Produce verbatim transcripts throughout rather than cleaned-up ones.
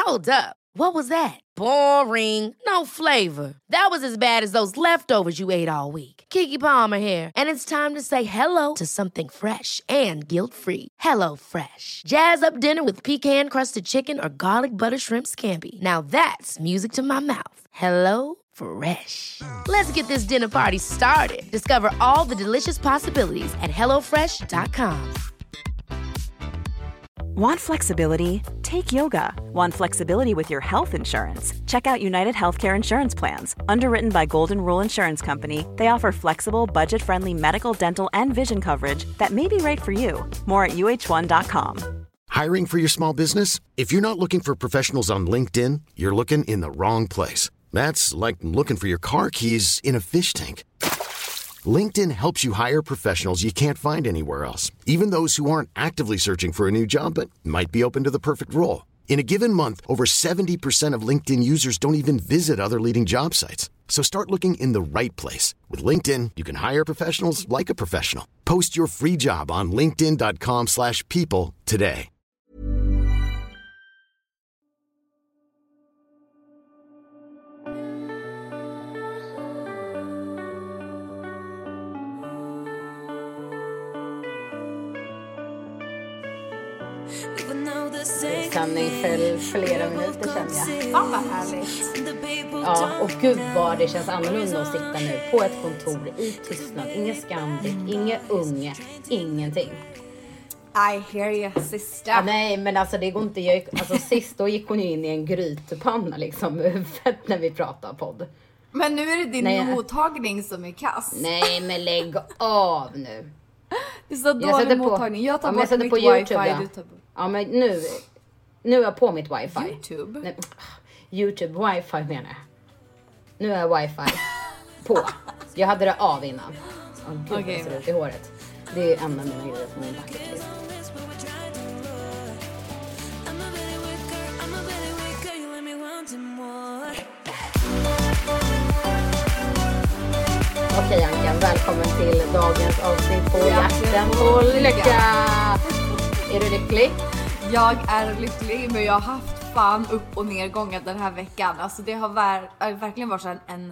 Hold up. What was that? Boring. No flavor. That was as bad as those leftovers you ate all week. Keke Palmer here, and it's time to say hello to something fresh and guilt-free. Hello Fresh. Jazz up dinner with pecan-crusted chicken or garlic butter shrimp scampi. Now that's music to my mouth. Hello Fresh. Let's get this dinner party started. Discover all the delicious possibilities at hello fresh dot com. Want flexibility? Take yoga. Want flexibility with your health insurance? Check out United Healthcare Insurance Plans. Underwritten by Golden Rule Insurance Company, they offer flexible, budget-friendly medical, dental, and vision coverage that may be right for you. More at U H one dot com. Hiring for your small business? If you're not looking for professionals on LinkedIn, you're looking in the wrong place. That's like looking for your car keys in a fish tank. LinkedIn helps you hire professionals you can't find anywhere else, even those who aren't actively searching for a new job but might be open to the perfect role. In a given month, over seventy percent of LinkedIn users don't even visit other leading job sites. So start looking in the right place. With LinkedIn, you can hire professionals like a professional. Post your free job on linkedin dot com slash people today. Sanning för flera minuter sedan, ja. Ja, vad härligt. Ja, och gud vad det känns annorlunda att sitta nu på ett kontor i tystnad. Inga Scandic, inga unge, ingenting. I hear you, sister. Ja, nej, men alltså det går inte. Jag, alltså sist då gick hon ju in i en grytpanna liksom med huvudet när vi pratar podd. Men nu är det din nej, mottagning som är kass. Nej, men lägg av nu. Det är så dålig mottagning. Jag tar ja, bort jag mitt på wifi. YouTube, du tar bort. Ja, men nu... Nu är jag på mitt wifi. YouTube? Nej, YouTube, wifi menar jag. Nu är jag wifi på. Jag hade det av innan. Åh oh, gud, okay. Det ser ut i håret. Det är en av mina grejer på min bucketlist. Okej Ankan, välkommen till dagens avsnitt på jakten på lycka. Är du lycklig? Jag är lycklig, men jag har haft fan upp- och nedgångar den här veckan. Alltså det har ver- verkligen varit en, en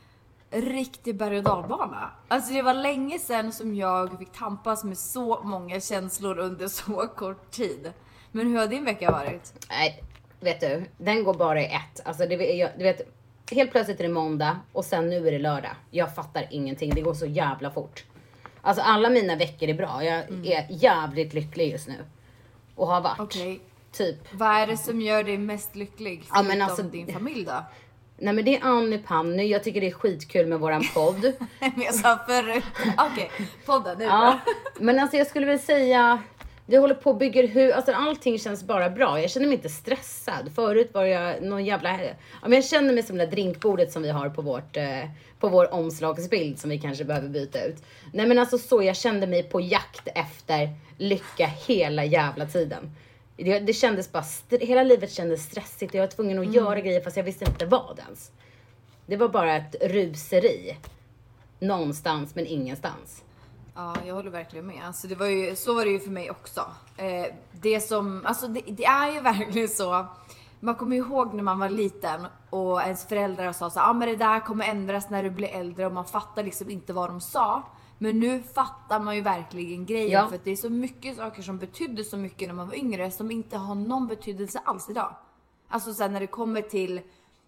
riktig berg- och dalbana. Alltså det var länge sedan som jag fick tampas med så många känslor under så kort tid. Men hur har din vecka varit? Nej, vet du, den går bara i ett. Alltså det, jag, du vet, helt plötsligt är det måndag och sen nu är det lördag. Jag fattar ingenting, det går så jävla fort. Alltså alla mina veckor är bra, jag mm. är jävligt lycklig just nu. Och har varit. Okay. Typ. Vad är det som gör dig mest lycklig? Förutom ja, men alltså, din familj då? Nej men det är Annie Panny. Jag tycker det är skitkul med våran podd. Men jag sa förut. Okej, okay. podden nu ja, men alltså jag skulle väl säga. Vi håller på och bygger hus. Alltså allting känns bara bra. Jag känner mig inte stressad. Förut var jag någon jävla... Ja, men jag känner mig som det drinkbordet som vi har på vårt... Eh, på vår omslagsbild som vi kanske behöver byta ut. Nej men alltså så, jag kände mig på jakt efter lycka hela jävla tiden. Det, det kändes bara, st- hela livet kändes stressigt. Jag var tvungen att mm. göra grejer fast jag visste inte vad ens. Det var bara ett ruseri. Någonstans men ingenstans. Ja, jag håller verkligen med. Alltså det var ju, så var det ju för mig också. Eh, det som, alltså det, det är ju verkligen så. Man kommer ihåg när man var liten och ens föräldrar sa så, ja ah, men det där kommer ändras när du blir äldre, och man fattar liksom inte vad de sa. Men nu fattar man ju verkligen grejen, ja. För att det är så mycket saker som betydde så mycket när man var yngre som inte har någon betydelse alls idag. Alltså sen när det kommer till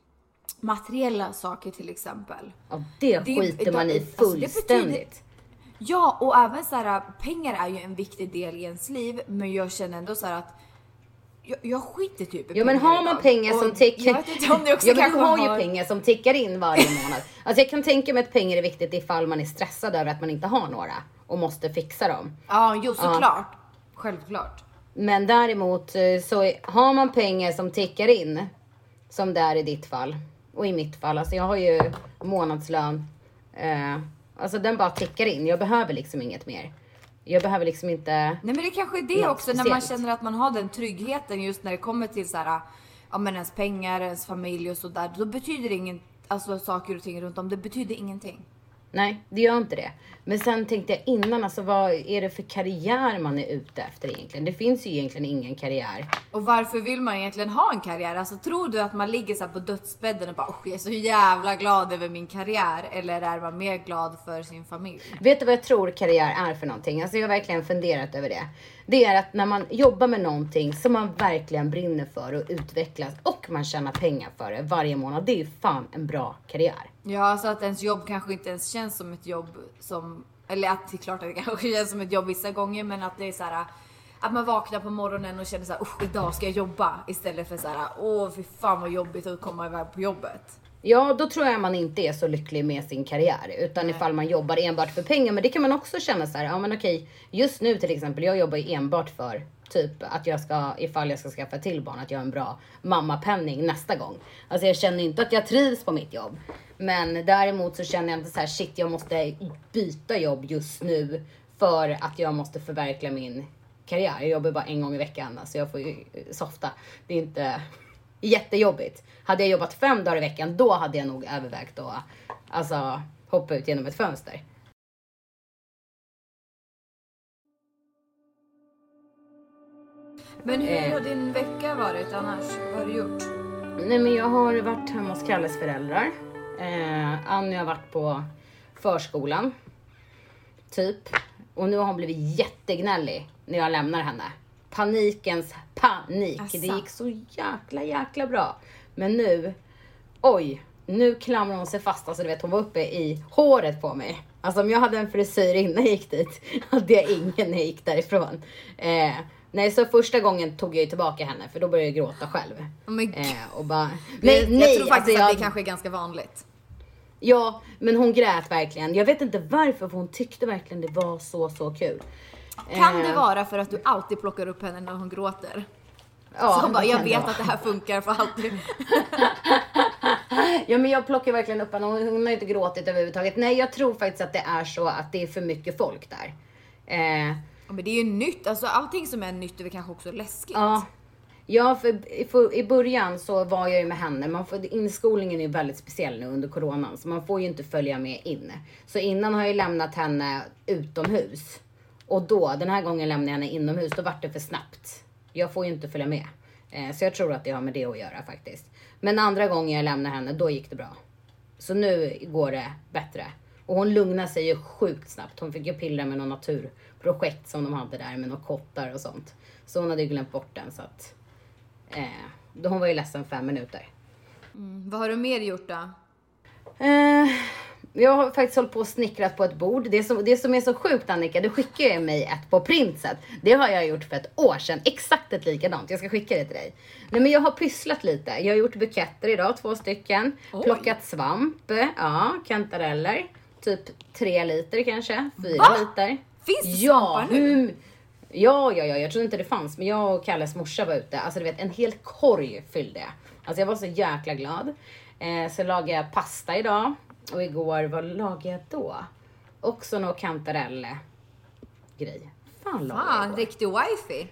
materiella saker till exempel. Ja, det skiter det, man i fullständigt. Alltså det betyder, ja, och även så här, pengar är ju en viktig del i ens liv, men jag känner ändå så här att Jag, jag skiter typ i pengar. Ja, men har man pengar som tickar... Jag vet inte om det också ja, kanske men du har har... ju pengar som tickar in varje månad. Alltså jag kan tänka mig att pengar är viktigt ifall man är stressad över att man inte har några och måste fixa dem. Ja, jo såklart. Ja. Självklart. Men däremot så har man pengar som tickar in, som det är i ditt fall och i mitt fall. Alltså jag har ju månadslön. Eh, alltså den bara tickar in. Jag behöver liksom inget mer. Jag behöver liksom inte... Nej, men det kanske är det också, speciellt. När man känner att man har den tryggheten just när det kommer till så här, ja men ens pengar, ens familj och sådär. Då betyder det ingen, alltså saker och ting runt om, det betyder ingenting. Nej, det gör inte det. Men sen tänkte jag innan, alltså vad är det för karriär man är ute efter egentligen? Det finns ju egentligen ingen karriär. Och varför vill man egentligen ha en karriär? Alltså tror du att man ligger så här på dödsbädden och bara, jag är så jävla glad över min karriär? Eller är man mer glad för sin familj? Vet du vad jag tror karriär är för någonting? Alltså jag har verkligen funderat över det. Det är att när man jobbar med någonting som man verkligen brinner för och utvecklas och man tjänar pengar för det varje månad. Det är ju fan en bra karriär. Ja, alltså att ens jobb kanske inte ens känns som ett jobb som... Eller att det är klart att det kanske känns som ett jobb vissa gånger, men att det är så här... Att man vaknar på morgonen och känner så här, usch, idag ska jag jobba. Istället för så här, åh fy fan vad jobbigt att komma iväg på jobbet. Ja, då tror jag man inte är så lycklig med sin karriär. Utan Nej. ifall man jobbar enbart för pengar. Men det kan man också känna så här, ja men okej. Just nu till exempel, jag jobbar ju enbart för typ att jag ska, ifall jag ska skaffa till barn, att jag har en bra mammapenning nästa gång. Alltså jag känner inte att jag trivs på mitt jobb. Men däremot så känner jag inte så här, shit jag måste byta jobb just nu. För att jag måste förverkliga min karriär. Jag jobbar bara en gång i veckan, så jag får ju softa. Det är inte jättejobbigt. Hade jag jobbat fem dagar i veckan, då hade jag nog övervägt att alltså, hoppa ut genom ett fönster. Men hur har din vecka varit annars? Vad har du gjort? Nej, men jag har varit hemma hos Kalles föräldrar. Eh, Annie har varit på förskolan. Typ. Och nu har hon blivit jättegnällig när jag lämnar henne. Panikens panik. Asså. Det gick så jäkla jäkla bra. Men nu, oj, nu klamrar hon sig fast. Alltså du vet, hon var uppe i håret på mig. Alltså om jag hade en frisyr innan jag gick dit, hade jag ingen när jag gick därifrån. Eh, nej, så första gången tog jag ju tillbaka henne, för då började jag gråta själv. Oh my God. Eh, och bara, nej, jag nej, tror faktiskt alltså, att jag, det kanske är ganska vanligt. Ja, men hon grät verkligen. Jag vet inte varför, för hon tyckte verkligen det var så, så kul. Kan eh, det vara för att du alltid plockar upp henne när hon gråter? Ja, så hon bara, jag vet vara. att det här funkar för alltid. Ja, men jag plockar verkligen upp henne. Hon har inte gråtit överhuvudtaget. Nej, jag tror faktiskt att det är så att det är för mycket folk där. Eh, ja, men det är ju nytt. Alltså allting som är nytt är väl kanske också läskigt. Ja, ja för, för i början så var jag ju med henne. Man får, inskolningen är ju väldigt speciell nu under coronan. Så man får ju inte följa med in. Så innan har jag lämnat henne utomhus. Och då, den här gången lämnade jag henne inomhus. Då var det för snabbt. Jag får ju inte följa med. Eh, så jag tror att det har med det att göra faktiskt. Men andra gången jag lämnade henne, då gick det bra. Så nu går det bättre. Och hon lugnar sig ju sjukt snabbt. Hon fick ju pilla med någon naturprojekt som de hade där. Med några kottar och sånt. Så hon hade ju glömt bort den. Så att, eh, då hon var ju ledsen fem minuter. Mm, vad har du mer gjort då? Eh, jag har faktiskt hållit på och snickrat på ett bord. Det som, det som är så sjukt, Annika, du skickade ju mig ett på printset. Det har jag gjort för ett år sedan. Exakt ett likadant. Jag ska skicka det till dig. Nej, men jag har pysslat lite. Jag har gjort buketter idag, två stycken. Oj. Plockat svamp. Ja, kantareller. Typ tre liter kanske. Fyra Va? liter. Finns det ja, svampar nu? Hur, ja, ja, ja. Jag trodde inte det fanns. Men jag och Kalles morsa var ute. Alltså du vet, en hel korg fyllde jag. Alltså jag var så jäkla glad. Eh, så lagade jag pasta idag. Och igår, vad lagade jag då? Också någon kantarelle grej. Fan, Fan riktig wifi.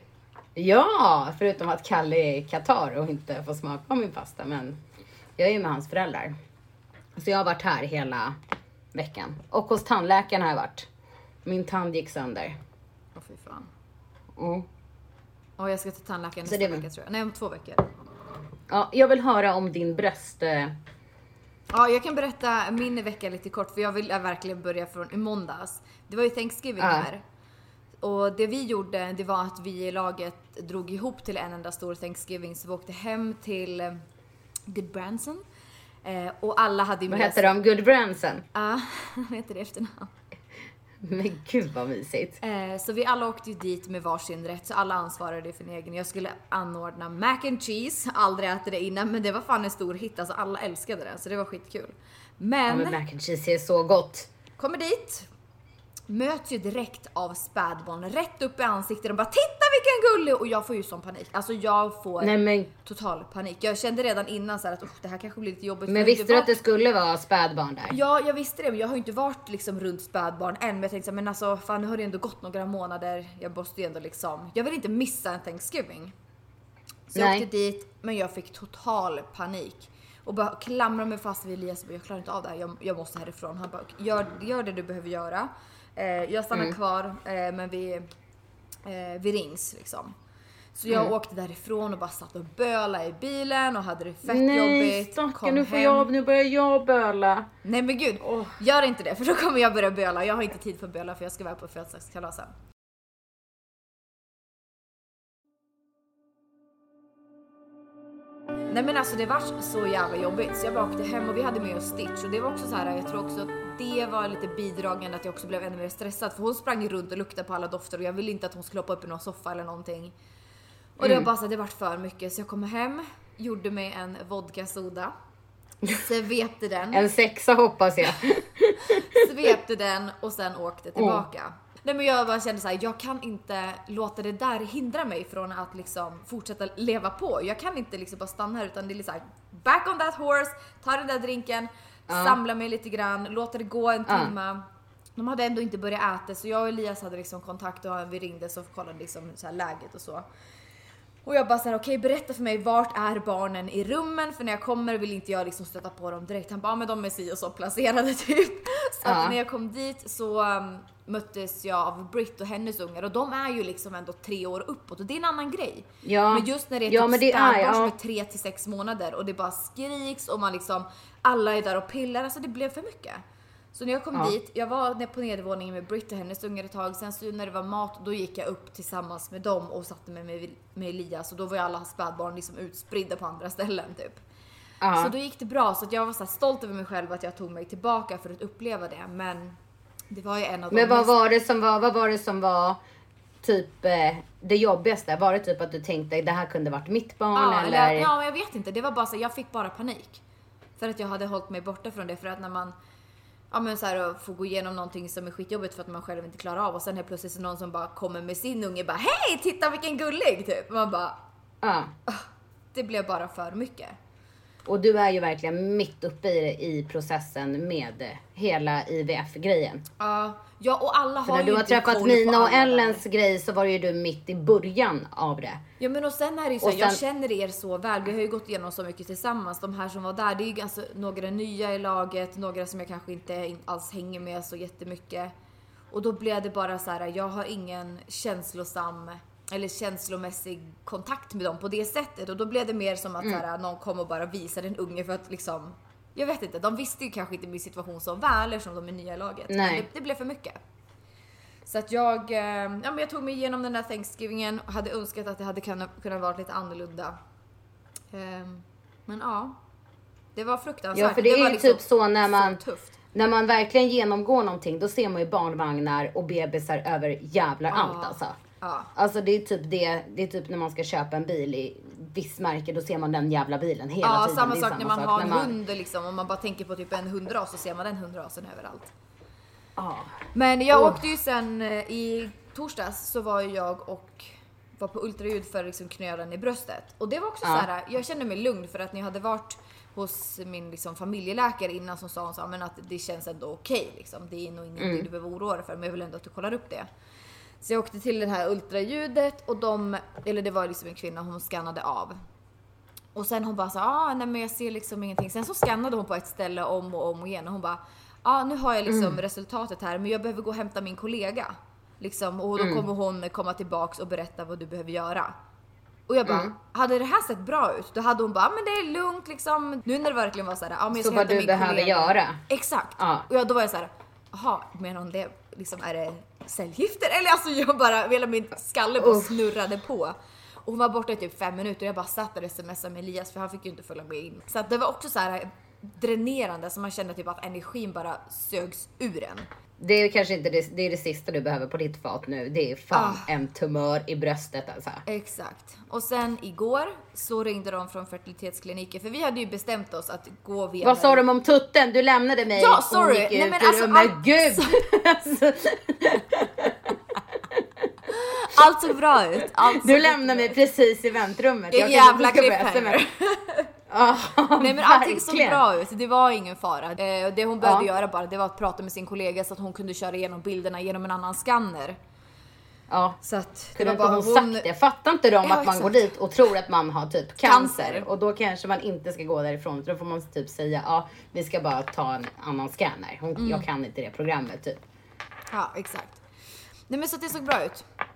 Ja, förutom att Kalle är i Qatar och inte får smaka på min pasta. Men jag är ju med hans föräldrar. Så jag har varit här hela veckan. Och hos tandläkaren har jag varit. Min tand gick sönder. Åh fy fan. Mm. Och jag ska till tandläkaren Så nästa det... vecka tror jag. Nej, om två veckor. Ja, jag vill höra om din bröst... Ja, jag kan berätta min vecka lite kort. För jag vill verkligen börja från i måndags. Det var ju Thanksgiving ja. här. Och det vi gjorde, det var att vi i laget drog ihop till en enda stor Thanksgiving. Så vi åkte hem till eh, Good Branson. Eh, och alla hade ju med... Vad heter de? Good Branson? Ja, vad heter det efternamn? Men gud vad mysigt. Eh, så vi alla åkte ju dit med varsin rätt. Så alla ansvarade för en egen. Jag skulle anordna mac and cheese. Aldrig ätit det innan. Men det var fan en stor hit. Alltså alla älskade det. Så det var skitkul. Men, ja, men mac and cheese är så gott. Kommer dit. Möts ju direkt av spädbarn. Rätt upp i ansiktet. Och bara titta vilken gullig. Och jag får ju sån panik. Alltså jag får Nej, men... total panik. Jag kände redan innan så här att det här kanske blir lite jobbigt. Men visste du var... att det skulle vara spädbarn där? Ja, jag visste det. Men jag har ju inte varit liksom runt spädbarn än. Men jag tänkte så här, men alltså fan nu har det ändå gått några månader. Jag måste ju ändå liksom. Jag vill inte missa en Thanksgiving. Så Nej. jag åkte dit. Men jag fick total panik. Och bara klamra mig fast vid Elias. Jag klarar inte av det här. Jag, jag måste härifrån. Han bara, gör, gör det du behöver göra. Eh, jag stannar mm. kvar. Eh, men vi, eh, vi rings liksom. Så jag Mm. åkte därifrån och bara satt och böla i bilen och hade det fett Nej, jobbigt. stackarn, nu får jag, nu börjar jag böla. Nej men gud, gör inte det för då kommer jag börja böla. Jag har inte tid för att böla för jag ska vara på födelsedagskalasen. Nej men alltså det var så jävla jobbigt så jag bara åkte hem och vi hade med oss Stitch och det var också så här, jag tror också att det var lite bidragande att jag också blev ännu mer stressad för hon sprang runt och luktade på alla dofter och jag ville inte att hon skulle hoppa upp i någon soffa eller någonting. Och det var bara så att det var för mycket så jag kom hem, gjorde mig en vodka soda, svepte den. En sexa hoppas jag. Svepte den och sen åkte tillbaka. Mm. Nej men jag bara kände så här, jag kan inte låta det där hindra mig från att liksom fortsätta leva på. Jag kan inte liksom bara stanna här utan det är lite så här, back on that horse, ta den där drinken, uh. samla mig lite grann, låta det gå en timme. Uh. De hade ändå inte börjat äta så jag och Elias hade liksom kontakt och vi ringde så kollade liksom så här läget och så. Och jag bara såhär, okej okay, berätta för mig vart är barnen i rummen för när jag kommer vill inte jag liksom stöta på dem direkt. Han bara, ah, men de är si och så placerade typ. Så att när jag kom dit så um, möttes jag av Britt och hennes ungar och de är ju liksom ändå tre år uppåt och det är en annan grej. Ja. Men just när det är ja, typ spädbarn ja. som är tre till sex månader och det bara skriks och man liksom, alla är där och pillar, alltså det blev för mycket. Så när jag kom ja. dit, jag var på nedervåningen med Britt och hennes ungar ett tag. Sen så när det var mat, då gick jag upp tillsammans med dem och satte mig med, med Elias. Och då var ju alla spädbarn liksom utspridda på andra ställen typ. Ja. Så då gick det bra, så att jag var så här stolt över mig själv att jag tog mig tillbaka för att uppleva det. Men det var ju en av de Men vad mest... var det som var, vad var det som var typ eh, det jobbigaste? Var det typ att du tänkte, det här kunde varit mitt barn ja, eller? eller? Ja, jag vet inte. Det var bara så, jag fick bara panik. För att jag hade hållit mig borta från det. För att när man... Ja men så här, få gå igenom någonting som är skitjobbigt för att man själv inte klarar av och sen är plötsligt så någon som bara kommer med sin unge bara hej titta vilken gullig typ. Man bara ja. Det blev bara för mycket. Och du är ju verkligen mitt uppe i, i processen med hela I V F-grejen. Ja, ja och alla har för när ju du har inte träffat Mina och Ellens där. Grej så var ju du mitt i början av det. Ja men och sen är det ju så, sen... jag känner er så väl. Vi har ju gått igenom så mycket tillsammans. De här som var där, det är ju ganska några nya i laget, några som jag kanske inte alls hänger med så jättemycket. Och då blev det bara så här, jag har ingen känslosam eller känslomässig kontakt med dem på det sättet. Och då blev det mer som att mm. så här, någon kom och bara visade en unge för att liksom, jag vet inte, de visste ju kanske inte min situation så väl eftersom de är nya i laget. Nej. Men det, det blev för mycket. Så att jag, ja men jag tog mig igenom den där Thanksgivingen och hade önskat att det hade kunnat, kunnat vara lite annorlunda. Um, men ja, det var fruktansvärt. Ja, för det, det är ju liksom typ så när man, så tufft. När man verkligen genomgår någonting, då ser man ju barnvagnar och bebisar över jävlar ah. allt alltså. Ja. Alltså det är typ det, det är typ när man ska köpa en bil i viss märke, då ser man den jävla bilen hela ja, tiden. Samma det är sak samma när man sak har en när man... hund liksom, om man bara tänker på typ en hundras så ser man den hundrasen överallt. Ja. Men jag oh. åkte ju sen i torsdags så var jag och var på ultraljud för liksom knölen i bröstet. Och det var också ja. så här, jag kände mig lugn för att ni hade varit hos min liksom familjeläkare innan som sa, sa men att det känns ändå okej liksom. Det är nog ingenting mm. du behöver oroa dig för, men jag vill ändå att du kollar upp det. Så jag åkte till det här ultraljudet och de, eller det var liksom en kvinna, hon skannade av. Och sen hon bara så ah nej men jag ser liksom ingenting. Sen så skannade hon på ett ställe om och om igen och hon bara, ja ah, nu har jag liksom mm. resultatet här men jag behöver gå och hämta min kollega. Liksom, och då mm. kommer hon komma tillbaks och berätta vad du behöver göra. Och jag bara, mm. hade det här sett bra ut? Då hade hon bara, men det är lugnt liksom. Nu när det verkligen var så här, ja men jag ska så vad du min behöver kollega. Göra. Exakt. Ja. Och jag, då var jag så här, jaha, menar hon det? Liksom, är det cellgifter? Eller alltså jag bara, hela min skalle bara snurrade på. Och hon var borta i typ fem minuter och jag bara satt och smsade med Elias för han fick ju inte följa med in. Så att det var också så här dränerande så man kände typ att energin bara sögs ur en. Det är kanske inte det, det, är det sista du behöver på ditt fat nu. Det är fan ah. en tumör i bröstet alltså. Exakt. Och sen igår så ringde de från fertilitetskliniken. För vi hade ju bestämt oss att gå via... Vad sa de om tutten? Du lämnade mig. Ja, sorry. Nej, men alltså, men all... gud. Allt såg bra ut. Allt du lämnade mig precis i väntrummet. En jävla cliffhanger. Oh, nej men allting såg bra ut, det var ingen fara. eh, Det hon behövde ja. göra bara, det var att prata med sin kollega så att hon kunde köra igenom bilderna genom en annan scanner. Ja, så att det var bara hon, hon sagt det. Fattar inte de ja, att man exakt. går dit och tror att man har typ cancer, cancer och då kanske man inte ska gå därifrån. Så då får man typ säga, ja vi ska bara ta en annan scanner. Hon, mm. Jag kan inte det programmet typ. Ja, exakt. Nej men så att det såg bra ut.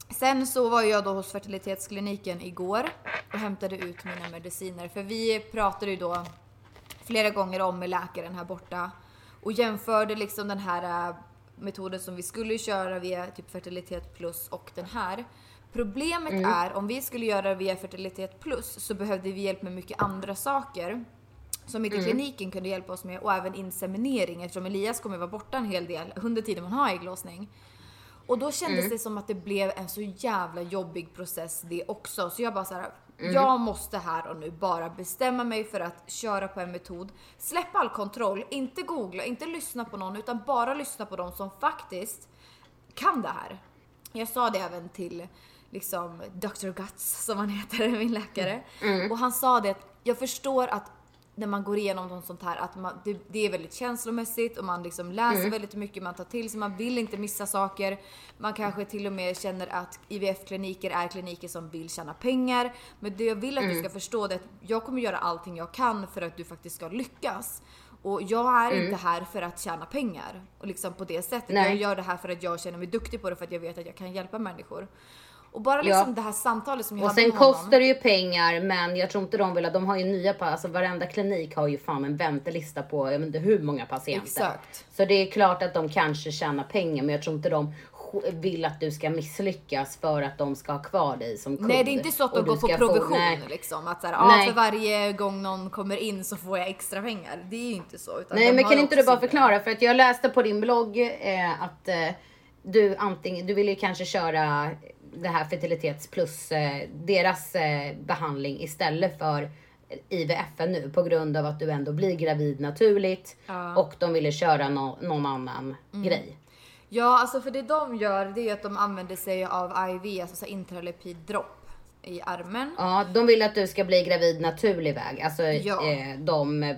Sen så var jag då hos fertilitetskliniken igår och hämtade ut mina mediciner. För vi pratade ju då flera gånger om med läkaren här borta och jämförde liksom den här äh, metoden som vi skulle köra via typ fertilitet plus och den här. Problemet mm. är om vi skulle göra via fertilitet plus så behövde vi hjälp med mycket andra saker som inte mm. kliniken kunde hjälpa oss med och även inseminering eftersom Elias kommer vara borta en hel del under tiden man har ägglossning. Och då kändes mm. det som att det blev en så jävla jobbig process det också. Så jag bara så här, mm. jag måste här och nu bara bestämma mig för att köra på en metod. Släppa all kontroll, inte googla, inte lyssna på någon utan bara lyssna på dem som faktiskt kan det här. Jag sa det även till liksom doktor Guts som han heter, min läkare. Mm. Och han sa det att jag förstår att när man går igenom något sånt här att man, det, det är väldigt känslomässigt och man liksom läser mm. väldigt mycket, man tar till sig, man vill inte missa saker. Man kanske till och med känner att I V F-kliniker är kliniker som vill tjäna pengar. Men det jag vill att mm. du ska förstå det är att jag kommer göra allting jag kan för att du faktiskt ska lyckas. Och jag är mm. inte här för att tjäna pengar och liksom på det sättet. Nej. Jag gör det här för att jag känner mig duktig på det för att jag vet att jag kan hjälpa människor. Och bara liksom ja. det här samtalet som jag och hade sen med honom. kostar det ju pengar, men jag tror inte de vill att de har ju nya, alltså varenda klinik har ju fan en väntelista på jag vet inte hur många patienter. Exakt. Så det är klart att de kanske tjänar pengar, men jag tror inte de vill att du ska misslyckas för att de ska ha kvar dig som kund. Nej, det är inte så att de går på provision få, liksom. Att så här, ah, för varje gång någon kommer in så får jag extra pengar. Det är ju inte så. Utan nej, men kan inte du bara förklara? För att jag läste på din blogg eh, att eh, du antingen, du vill ju kanske köra det här fertilitets plus eh, deras eh, behandling istället för I V F nu på grund av att du ändå blir gravid naturligt ja. Och de ville köra no- någon annan mm. grej. Ja, alltså för det de gör det är att de använder sig av I V, alltså så intralepid-dropp i armen. Ja, de vill att du ska bli gravid naturlig väg. Alltså ja. eh, de, eh,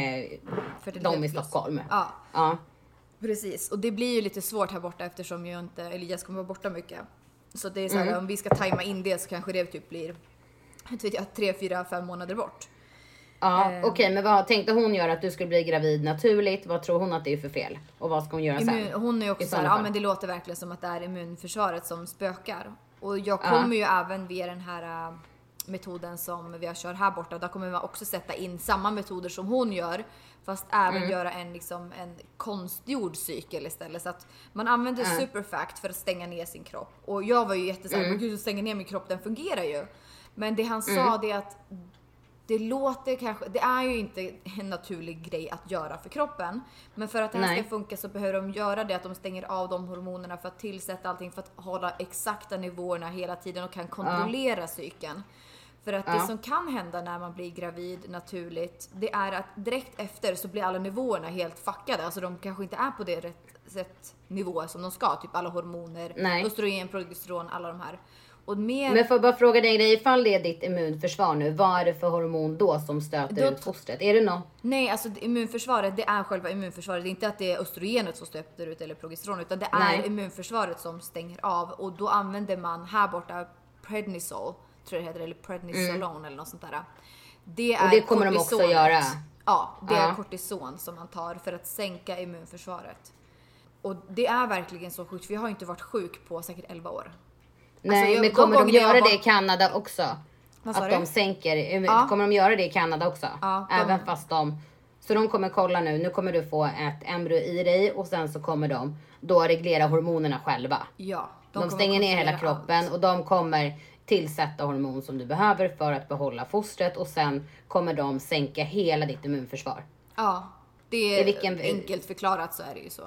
de i Stockholm. Ja. ja, precis. Och det blir ju lite svårt här borta eftersom jag inte, Elias kommer vara borta mycket. Så det är så här, mm. om vi ska tajma in det så kanske det typ blir vet jag, tre, fyra, fem månader bort. Ja, eh. okej, okay, men vad tänkte hon göra att du skulle bli gravid naturligt? Vad tror hon att det är för fel? Och vad ska hon göra Immun, sen? hon är också så här, ja men det låter verkligen som att det är immunförsvaret som spökar. Och jag kommer ja. ju även via den här uh, metoden som vi har kört här borta. Där kommer man också sätta in samma metoder som hon gör. Fast även mm. göra en, liksom, en konstgjord cykel istället. Så att man använder mm. superfact för att stänga ner sin kropp. Och jag var ju jättesåhär, mm. men gud, stänga ner min kropp, den fungerar ju. Men det han mm. sa det är att det låter kanske, det är ju inte en naturlig grej att göra för kroppen. Men för att det här Nej. ska funka så behöver de göra det, att de stänger av de hormonerna för att tillsätta allting, för att hålla exakta nivåerna hela tiden och kan kontrollera ja. cykeln. För att ja. det som kan hända när man blir gravid naturligt, det är att direkt efter så blir alla nivåerna helt fuckade. Alltså de kanske inte är på det rätt sätt nivå som de ska. Typ alla hormoner, Nej. östrogen, progesteron, alla de här. Och mer... Men får jag bara fråga dig en grej, ifall det är ditt immunförsvar nu, vad är det för hormon då som stöter då... ut fostret? Är det något? Nej, alltså immunförsvaret, det är själva immunförsvaret. Det är inte att det är östrogenet som stöter ut eller progesteron, utan det är Nej. immunförsvaret som stänger av. Och då använder man här borta prednisol, tror jag det heter, eller prednisolone mm. eller något sånt där. Det är och det kommer de också göra? Ja, det är ja. kortison som man tar för att sänka immunförsvaret. Och det är verkligen så sjukt, för jag har inte varit sjuk på säkert elva år. Nej, alltså jag, men kommer de göra var... det i Kanada också? Att de det? sänker, ja. kommer de göra det i Kanada också? Ja, de... Även fast de, så de kommer kolla nu, nu kommer du få ett embryo i dig och sen så kommer de då reglera hormonerna själva. Ja. De, de stänger ner hela kroppen allt. Och de kommer tillsätta hormon som du behöver för att behålla fostret och sen kommer de sänka hela ditt immunförsvar. Ja, det är I vilken... enkelt förklarat så är det ju så.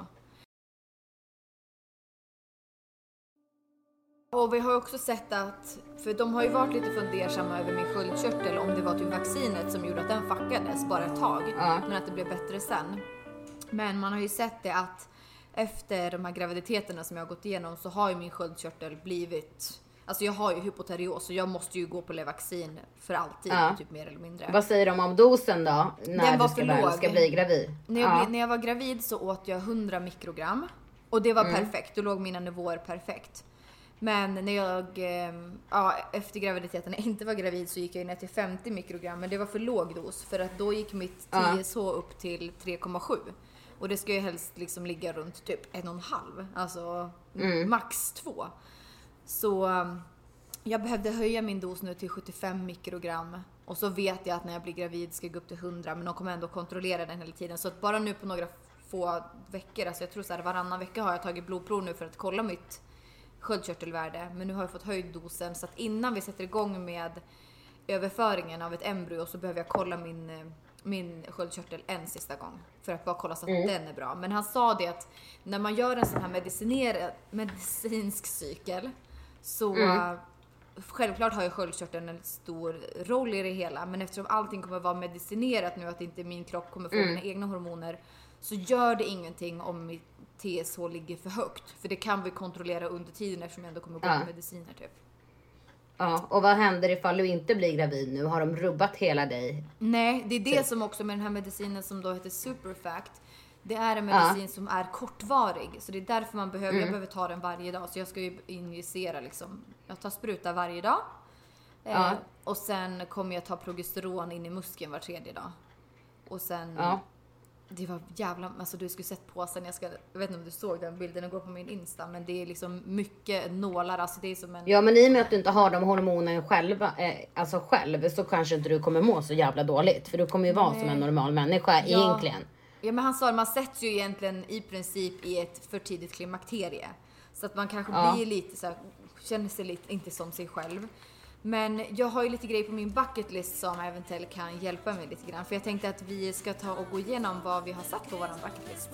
Och vi har också sett att, för de har ju varit lite fundersamma över min sköldkörtel, om det var typ vaccinet som gjorde att den fuckades bara ett tag, ja. men att det blev bättre sen. Men man har ju sett det att efter de här graviditeterna som jag har gått igenom så har ju min sköldkörtel blivit, alltså jag har ju hypoterios så jag måste ju gå på Levaxin för alltid, ja. typ mer eller mindre. Vad säger de om dosen då? När den var du ska, för låg. ska bli gravid? När jag, ja. bli, när jag var gravid så åt jag hundra mikrogram och det var mm. perfekt, då låg mina nivåer perfekt. Men när jag, ja, efter graviditeten, när jag inte var gravid så gick jag ner till femtio mikrogram. Men det var för låg dos, för att då gick mitt T S H upp till tre komma sju. Och det ska ju helst liksom ligga runt typ en och en halv, alltså mm. max två. Så um, jag behövde höja min dos nu till sjuttiofem mikrogram. Och så vet jag att när jag blir gravid ska jag gå upp till hundra. Men de kommer ändå kontrollera den hela tiden. Så att bara nu på några få veckor, alltså jag tror så här varannan vecka har jag tagit blodprov nu för att kolla mitt sköldkörtelvärde. Men nu har jag fått höjd dosen. Så att innan vi sätter igång med överföringen av ett embryo så behöver jag kolla min, min sköldkörtel en sista gång. För att bara kolla så att mm. den är bra. Men han sa det att när man gör en sån här mediciner, medicinsk cykel så mm. självklart har ju sköldkörteln en stor roll i det hela. Men eftersom allting kommer vara medicinerat nu, att inte min kropp kommer få mm. mina egna hormoner, så gör det ingenting om mitt T S H ligger för högt. För det kan vi kontrollera under tiden eftersom jag ändå kommer gå ja. mediciner typ. Ja, och vad händer ifall du inte blir gravid nu? Har de rubbat hela dig? Nej, det är det som också med den här medicinen som då heter Superfact. Det är en medicin ja. som är kortvarig. Så det är därför man behöver, mm. jag behöver ta den varje dag. Så jag ska ju injicera liksom, jag tar spruta varje dag. Ja. Eh, och sen kommer jag ta progesteron in i muskeln var tredje dag. Och sen... Ja. Det var jävla, alltså du skulle sett på sen jag ska, jag vet inte om du såg den bilden, den går på min Insta, men det är liksom mycket nålar, alltså det är som en... Ja, men i och med att du inte har de hormonen själva, eh, alltså själv, så kanske inte du kommer må så jävla dåligt, för du kommer ju vara Nej. som en normal människa ja. egentligen. Ja, men han sa att man sätts ju egentligen i princip i ett för tidigt klimakterie, så att man kanske ja. blir lite så här, känner sig lite inte som sig själv. Men jag har ju lite grejer på min bucket list som eventuellt kan hjälpa mig lite grann. För jag tänkte att vi ska ta och gå igenom vad vi har satt på vår bucket list.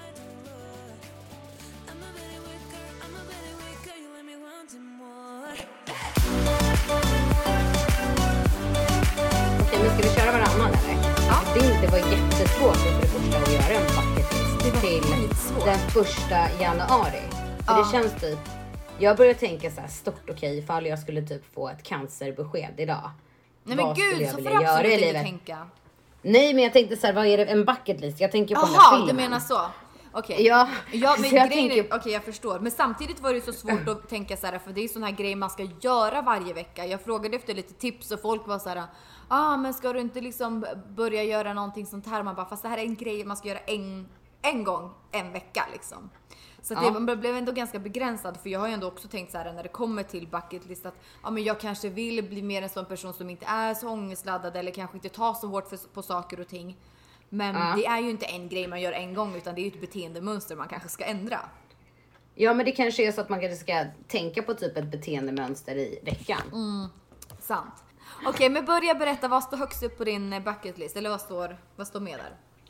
Okej, men ska vi köra varannan eller? Ja. Det, det var jättesvårt för det första att göra en bucket list till den första januari. För ja. det känns typ... Jag börjar tänka så här stort, okej, okay, ifall jag skulle typ få ett cancerbesked idag. Nej men gud, så får du absolut inte tänka. Nej, men jag tänkte så här, vad är det, en bucket list? Jag tänker på Aha, den här filmen. Du menar så? Okej. Okay. Ja, ja, men jag grejen tänker... Okej, okay, jag förstår. Men samtidigt var det så svårt att tänka så här, för det är sån här grej man ska göra varje vecka. Jag frågade efter lite tips och folk var så här, ah, men ska du inte liksom börja göra någonting sånt här? Man bara, fast det här är en grej man ska göra en, en gång en vecka liksom. Så att ja. det blev ändå ganska begränsad, för jag har ju ändå också tänkt så här när det kommer till bucket list att ja, men jag kanske vill bli mer en sån person som inte är så ångestladdad eller kanske inte tar så hårt för, på saker och ting. Men ja. det är ju inte en grej man gör en gång, utan det är ju ett beteendemönster man kanske ska ändra. Ja, men det kanske är så att man kanske ska tänka på typ ett beteendemönster i veckan. Mm, sant. Okej, okay, men börja berätta, vad står högst upp på din bucket list? Eller vad står, vad står med där?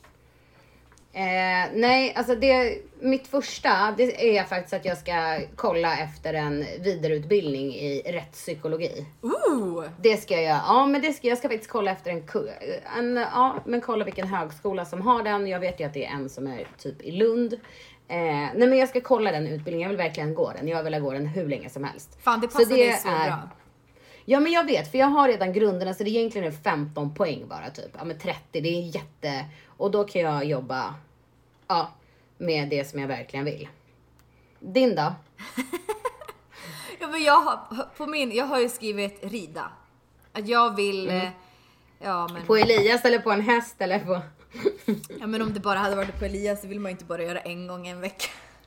Eh, nej, alltså det, mitt första det är faktiskt att jag ska kolla efter en vidareutbildning i rättspsykologi. Ooh. Det ska jag göra. Ja, men det ska jag ska faktiskt kolla efter en, en ja, men kolla vilken högskola som har den. Jag vet ju att det är en som är typ i Lund. Eh, nej, men jag ska kolla den utbildningen. Jag vill verkligen gå den. Jag vill gå den hur länge som helst. Fan, det passar så det så är, bra. Ja, men jag vet, för jag har redan grunderna, så det är egentligen femton poäng bara typ. Ja, men trettio, det är jätte... Och då kan jag jobba ja, med det som jag verkligen vill. Din då? Ja, men jag har, på min, jag har ju skrivit rida. Att jag vill... Mm. Ja, men... På Elias eller på en häst eller på... Ja, men om det bara hade varit på Elias så vill man inte bara göra en gång en vecka.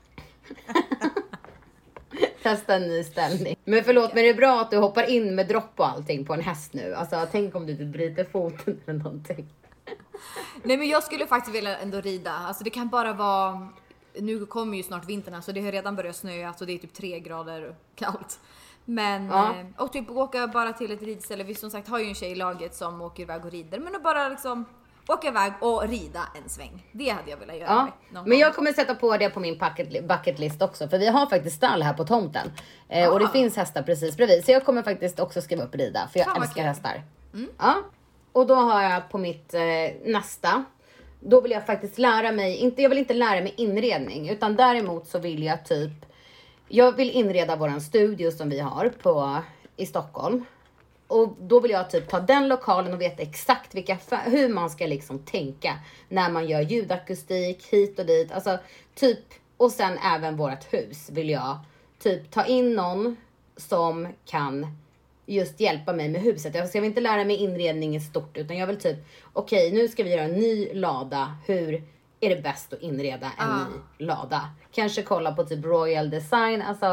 Testa en ny ställning. Men förlåt, men det är bra att du hoppar in med dropp och allting på en häst nu. Alltså tänk om du bryter foten eller någonting. Nej, men jag skulle faktiskt vilja ändå rida. Alltså det kan bara vara... Nu kommer ju snart vintern, så det har redan börjat snöa. Så det är typ tre grader kallt. Men, ja. Och typ åka bara till ett ridställe. Vi som sagt har ju en tjej i laget som åker iväg och rider. Men att bara liksom åka iväg och rida en sväng. Det hade jag velat göra. Ja. Men jag kommer sätta på det på min bucket, bucket list också. För vi har faktiskt stall här på tomten. Eh, och det finns hästar precis bredvid. Så jag kommer faktiskt också skriva upp rida. För jag Fan, älskar hästar. Mm. Ja. Och då har jag på mitt eh, nästa. Då vill jag faktiskt lära mig. Inte, jag vill inte lära mig inredning. Utan däremot så vill jag typ. Jag vill inreda våran studio som vi har på, i Stockholm. Och då vill jag typ ta den lokalen och veta exakt vilka, hur man ska liksom tänka när man gör ljudakustik hit och dit. Alltså typ, och sen även vårt hus vill jag typ ta in någon som kan just hjälpa mig med huset. Jag ska inte lära mig inredning i stort, utan jag vill typ, okej, okay, nu ska vi göra en ny lada. Hur är det bäst att inreda en uh. ny lada? Kanske kolla på typ Royal Design, alltså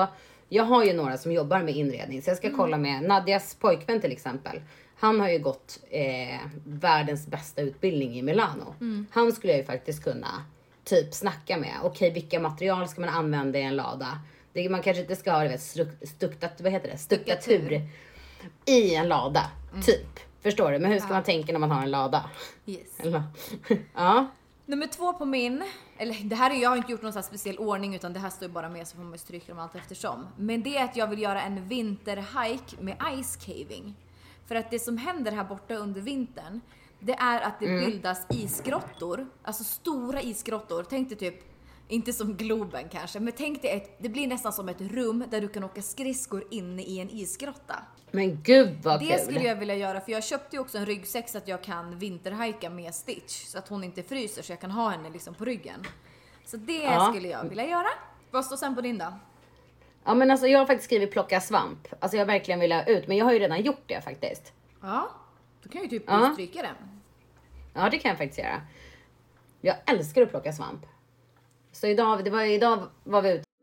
jag har ju några som jobbar med inredning. Så jag ska mm. kolla med Nadias pojkvän till exempel. Han har ju gått eh, världens bästa utbildning i Milano. Mm. Han skulle jag ju faktiskt kunna typ snacka med. Okej, vilka material ska man använda i en lada? Det, man kanske inte ska ha det stuktat, vad heter det? Stuckatur i en lada, mm. typ. Förstår du? Men hur ska ja. man tänka när man har en lada? Yes. Eller, ja. Nummer två på min, eller det här är, jag har inte gjort någon så här speciell ordning utan det här står bara med så får man stryka dem allt eftersom. Men det är att jag vill göra en vinterhike med ice caving. För att det som händer här borta under vintern, det är att det mm. bildas isgrottor. Alltså stora isgrottor. Tänk dig typ, inte som Globen kanske, men tänk dig ett, det blir nästan som ett rum där du kan åka skridskor inne i en isgrotta. Men gud vad det kul. Det skulle jag vilja göra, för jag köpte ju också en ryggsäck så att jag kan vinterhajka med Stitch. Så att hon inte fryser, så jag kan ha henne liksom på ryggen. Så det ja. skulle jag vilja göra. Vad står sen på din då? Ja men alltså jag har faktiskt skrivit plocka svamp. Alltså jag verkligen vill ha ut, men jag har ju redan gjort det faktiskt. Ja, då kan jag ju typ ja. stryka den. Ja, det kan jag faktiskt göra. Jag älskar att plocka svamp. Så idag, det var, idag var vi ute.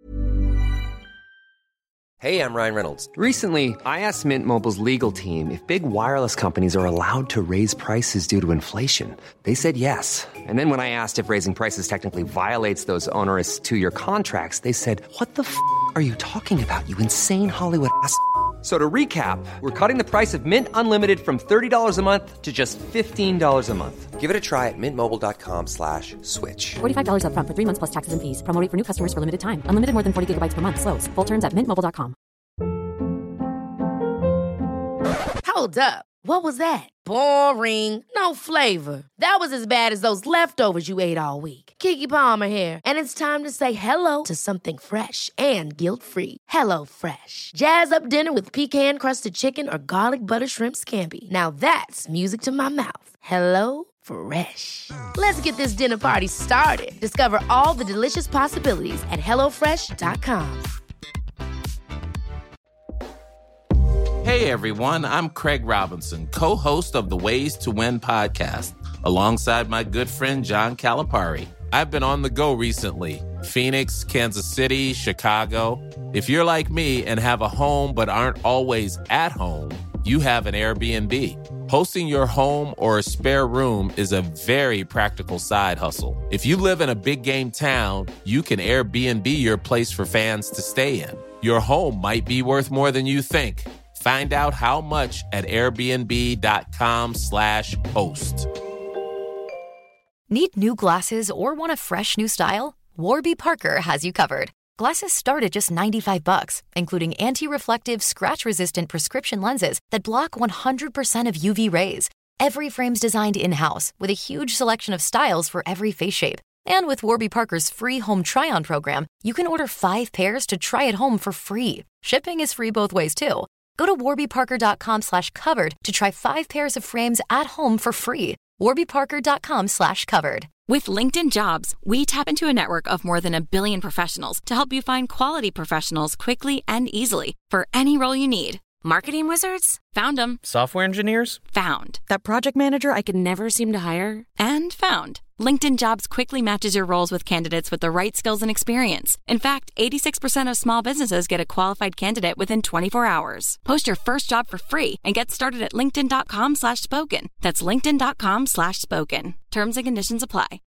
Hey, I'm Ryan Reynolds. Recently, I asked Mint Mobile's legal team if big wireless companies are allowed to raise prices due to inflation. They said yes. And then when I asked if raising prices technically violates those onerous two-year contracts, they said, what the f*** are you talking about, you insane Hollywood ass? So to recap, we're cutting the price of Mint Unlimited from thirty dollars a month to just fifteen dollars a month. Give it a try at mintmobile.com slash switch. forty-five dollars up front for three months plus taxes and fees. Promo rate for new customers for limited time. Unlimited more than forty gigabytes per month. Slows full terms at mint mobile dot com. Hold up. What was that? Boring. No flavor. That was as bad as those leftovers you ate all week. Keke Palmer here, and it's time to say hello to something fresh and guilt-free. Hello Fresh. Jazz up dinner with pecan-crusted chicken or garlic butter shrimp scampi. Now that's music to my mouth. Hello Fresh. Let's get this dinner party started. Discover all the delicious possibilities at hello fresh dot com. Hey everyone, I'm Craig Robinson, co-host of the Ways to Win podcast, alongside my good friend John Calipari. I've been on the go recently. Phoenix, Kansas City, Chicago. If you're like me and have a home but aren't always at home, you have an Airbnb. Hosting your home or a spare room is a very practical side hustle. If you live in a big game town, you can Airbnb your place for fans to stay in. Your home might be worth more than you think. Find out how much at airbnb.com slash host. Need new glasses or want a fresh new style? Warby Parker has you covered. Glasses start at just ninety-five bucks, including anti-reflective, scratch-resistant prescription lenses that block one hundred percent of U V rays. Every frame's designed in-house with a huge selection of styles for every face shape. And with Warby Parker's free home try-on program, you can order five pairs to try at home for free. Shipping is free both ways, too. Go to warbyparker.com slash covered to try five pairs of frames at home for free. warbyparker.com slash covered. With LinkedIn Jobs, we tap into a network of more than a billion professionals to help you find quality professionals quickly and easily for any role you need. Marketing wizards? Found them. Software engineers? Found. That project manager I could never seem to hire? And found. LinkedIn Jobs quickly matches your roles with candidates with the right skills and experience. In fact, eighty-six percent of small businesses get a qualified candidate within twenty-four hours. Post your first job for free and get started at linkedin.com slash spoken. That's linkedin.com slash spoken. Terms and conditions apply.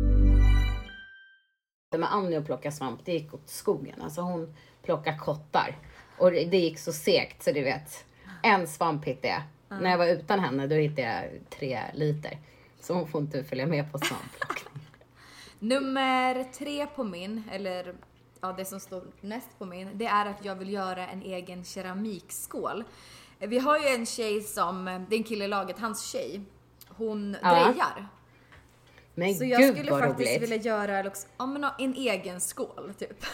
Med Annie och plocka svamp, det gick åt skogen. Alltså hon plockar kottar. Och det gick så segt så du vet. En svamp hittade jag. Mm. När jag var utan henne då hittade jag tre liter. Så hon får inte följa med på svampplockning. Nummer tre på min, eller ja, det som står näst på min, det är att jag vill göra en egen keramikskål. Vi har ju en tjej som, det är en kille i laget, hans tjej, hon ja. drejar. Men så jag gud, skulle faktiskt roligt. vilja göra liksom, ja, men en egen skål typ.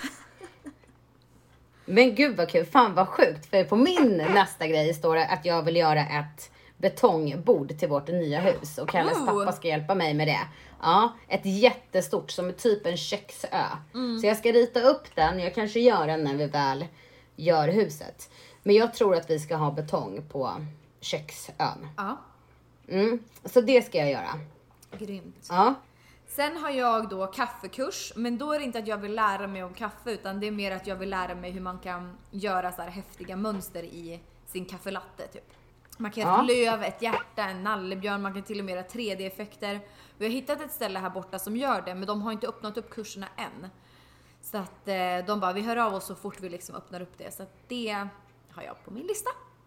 Men gud vad kul, fan vad sjukt. För på min nästa grej står det att jag vill göra ett betongbord till vårt nya hus. Och hennes oh. pappa ska hjälpa mig med det. Ja, ett jättestort som är typ en köksö. Mm. Så jag ska rita upp den. Jag kanske gör den när vi väl gör huset. Men jag tror att vi ska ha betong på köksön. Ja. Mm. Så det ska jag göra. Grymt. Ja. Sen har jag då kaffekurs, men då är det inte att jag vill lära mig om kaffe, utan det är mer att jag vill lära mig hur man kan göra så här häftiga mönster i sin kaffelatte typ. Man kan göra ja. ett löv, ett hjärta, en nallebjörn, man kan till och med göra tre D-effekter. Vi har hittat ett ställe här borta som gör det, men de har inte öppnat upp kurserna än. Så att eh, de bara, vi hör av oss så fort vi liksom öppnar upp det. Så att det har jag på min lista.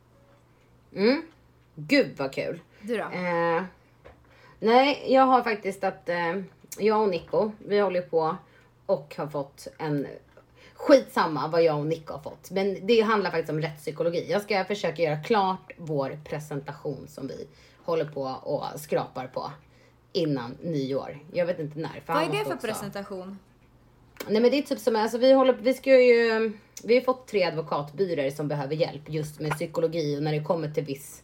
Mm, gud vad kul. Du då? Eh, nej, jag har faktiskt att eh, jag och Nico, vi håller på och har fått en... Skitsamma vad jag och Nico har fått. Men det handlar faktiskt om rättspsykologi. Jag ska försöka göra klart vår presentation som vi håller på och skrapar på innan nyår. Jag vet inte när. Vad är det för också. presentation? Nej men det är typ som, alltså vi håller, vi ska ju, vi har fått tre advokatbyråer som behöver hjälp just med psykologi och när det kommer till viss,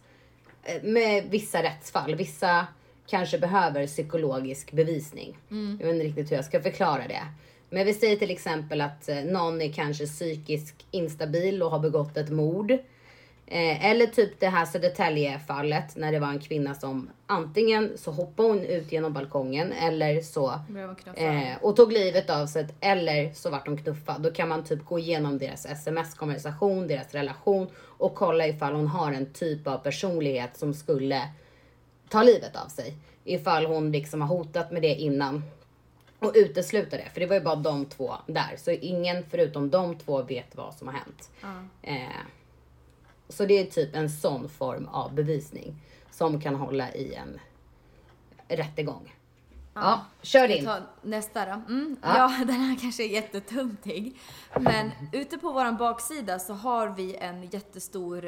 med vissa rättsfall. Vissa kanske behöver psykologisk bevisning. Mm. Jag vet inte riktigt hur jag ska förklara det. Men vi säger till exempel att någon är kanske psykisk instabil och har begått ett mord. Eh, eller typ det här Södertälje-fallet när det var en kvinna som antingen så hoppade hon ut genom balkongen eller så eh, och tog livet av sig, eller så vart de knuffad. Då kan man typ gå igenom deras sms-konversation, deras relation och kolla ifall hon har en typ av personlighet som skulle ta livet av sig. Ifall hon liksom har hotat med det innan. Och utesluta det. För det var ju bara de två där. Så ingen förutom de två vet vad som har hänt. Mm. Eh, så det är typ en sån form av bevisning. Som kan hålla i en rättegång. Ja, ja kör din. Ta nästa då. Mm. Ja. ja, den här kanske är jättetöntig. Men ute på våran baksida så har vi en jättestor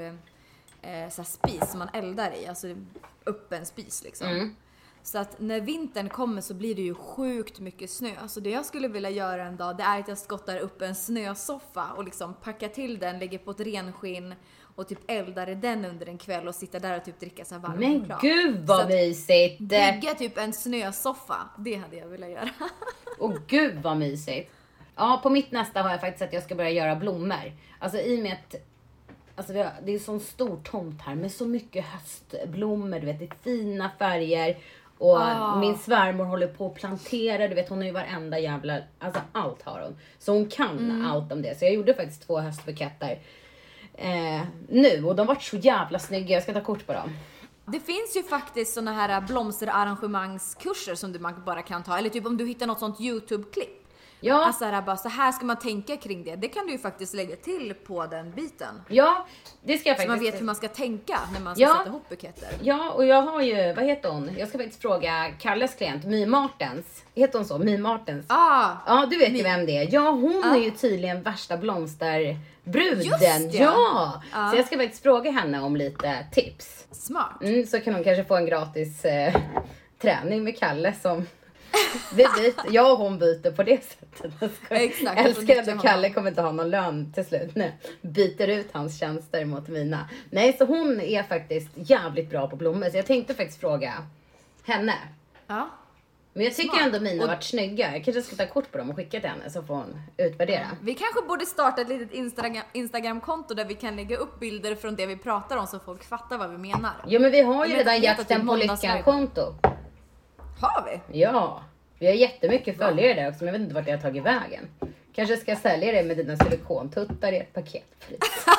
eh, så här spis som man eldar i. Alltså öppen spis liksom. Mm. Så att när vintern kommer så blir det ju sjukt mycket snö. Så det jag skulle vilja göra en dag, det är att jag skottar upp en snösoffa och liksom packar till den, lägger på ett renskinn och typ eldar i den under en kväll och sitta där och typ dricka så här varm Men choklad. Gud vad mysigt! Bygga typ en snösoffa, det hade jag velat göra. Åh gud vad mysigt! Ja, på mitt nästa har jag faktiskt att jag ska börja göra blommor. Alltså i och med att alltså, det är en sån stor tomt här med så mycket höstblommor, du vet, det är fina färger. Och oh. min svärmor håller på att plantera. Du vet, hon har ju varenda jävla... Alltså allt har hon. Så hon kan mm. allt om det. Så jag gjorde faktiskt två höstbuketter eh, nu. Och de var så jävla snygga. Jag ska ta kort på dem. Det finns ju faktiskt såna här blomsterarrangemangskurser som du man bara kan ta. Eller typ om du hittar något sånt YouTube-klipp. Ja. Alltså här, bara, så här ska man tänka kring det. Det kan du ju faktiskt lägga till på den biten. Ja, det ska jag faktiskt. Så man vet hur man ska tänka när man ska ja. sätta ihop buketter. Ja, och jag har ju, vad heter hon? Jag ska faktiskt fråga Kalles klient, My Martens. Heter hon så? My Martens. Ah, ja, du vet My. ju vem det är. Ja, hon ah. är ju tydligen värsta blomsterbruden. Just det. Ja. Ah. Så jag ska faktiskt fråga henne om lite tips. Smart. Mm, så kan hon kanske få en gratis eh, träning med Kalle som... Vi byter, jag och hon byter på det sättet. Exakt. Älskar att Kalle kommer inte ha någon lön till slut nu. Byter ut hans tjänster mot mina. Nej, så hon är faktiskt jävligt bra på blommor. Så jag tänkte faktiskt fråga henne. Ja. Men jag tycker Smart. ändå mina och... varit snygga. Jag kanske ska ta kort på dem och skicka till henne så får hon utvärdera. Vi kanske borde starta ett litet Instagram- Instagram-konto där vi kan lägga upp bilder från det vi pratar om så folk fattar vad vi menar. Ja, men vi har ju redan jakten på lyckan-konto. Har vi? Ja, vi har jättemycket följare där också, men jag vet inte vart jag har tagit vägen. Kanske ska sälja det med dina silikontuttar i ett paketpris.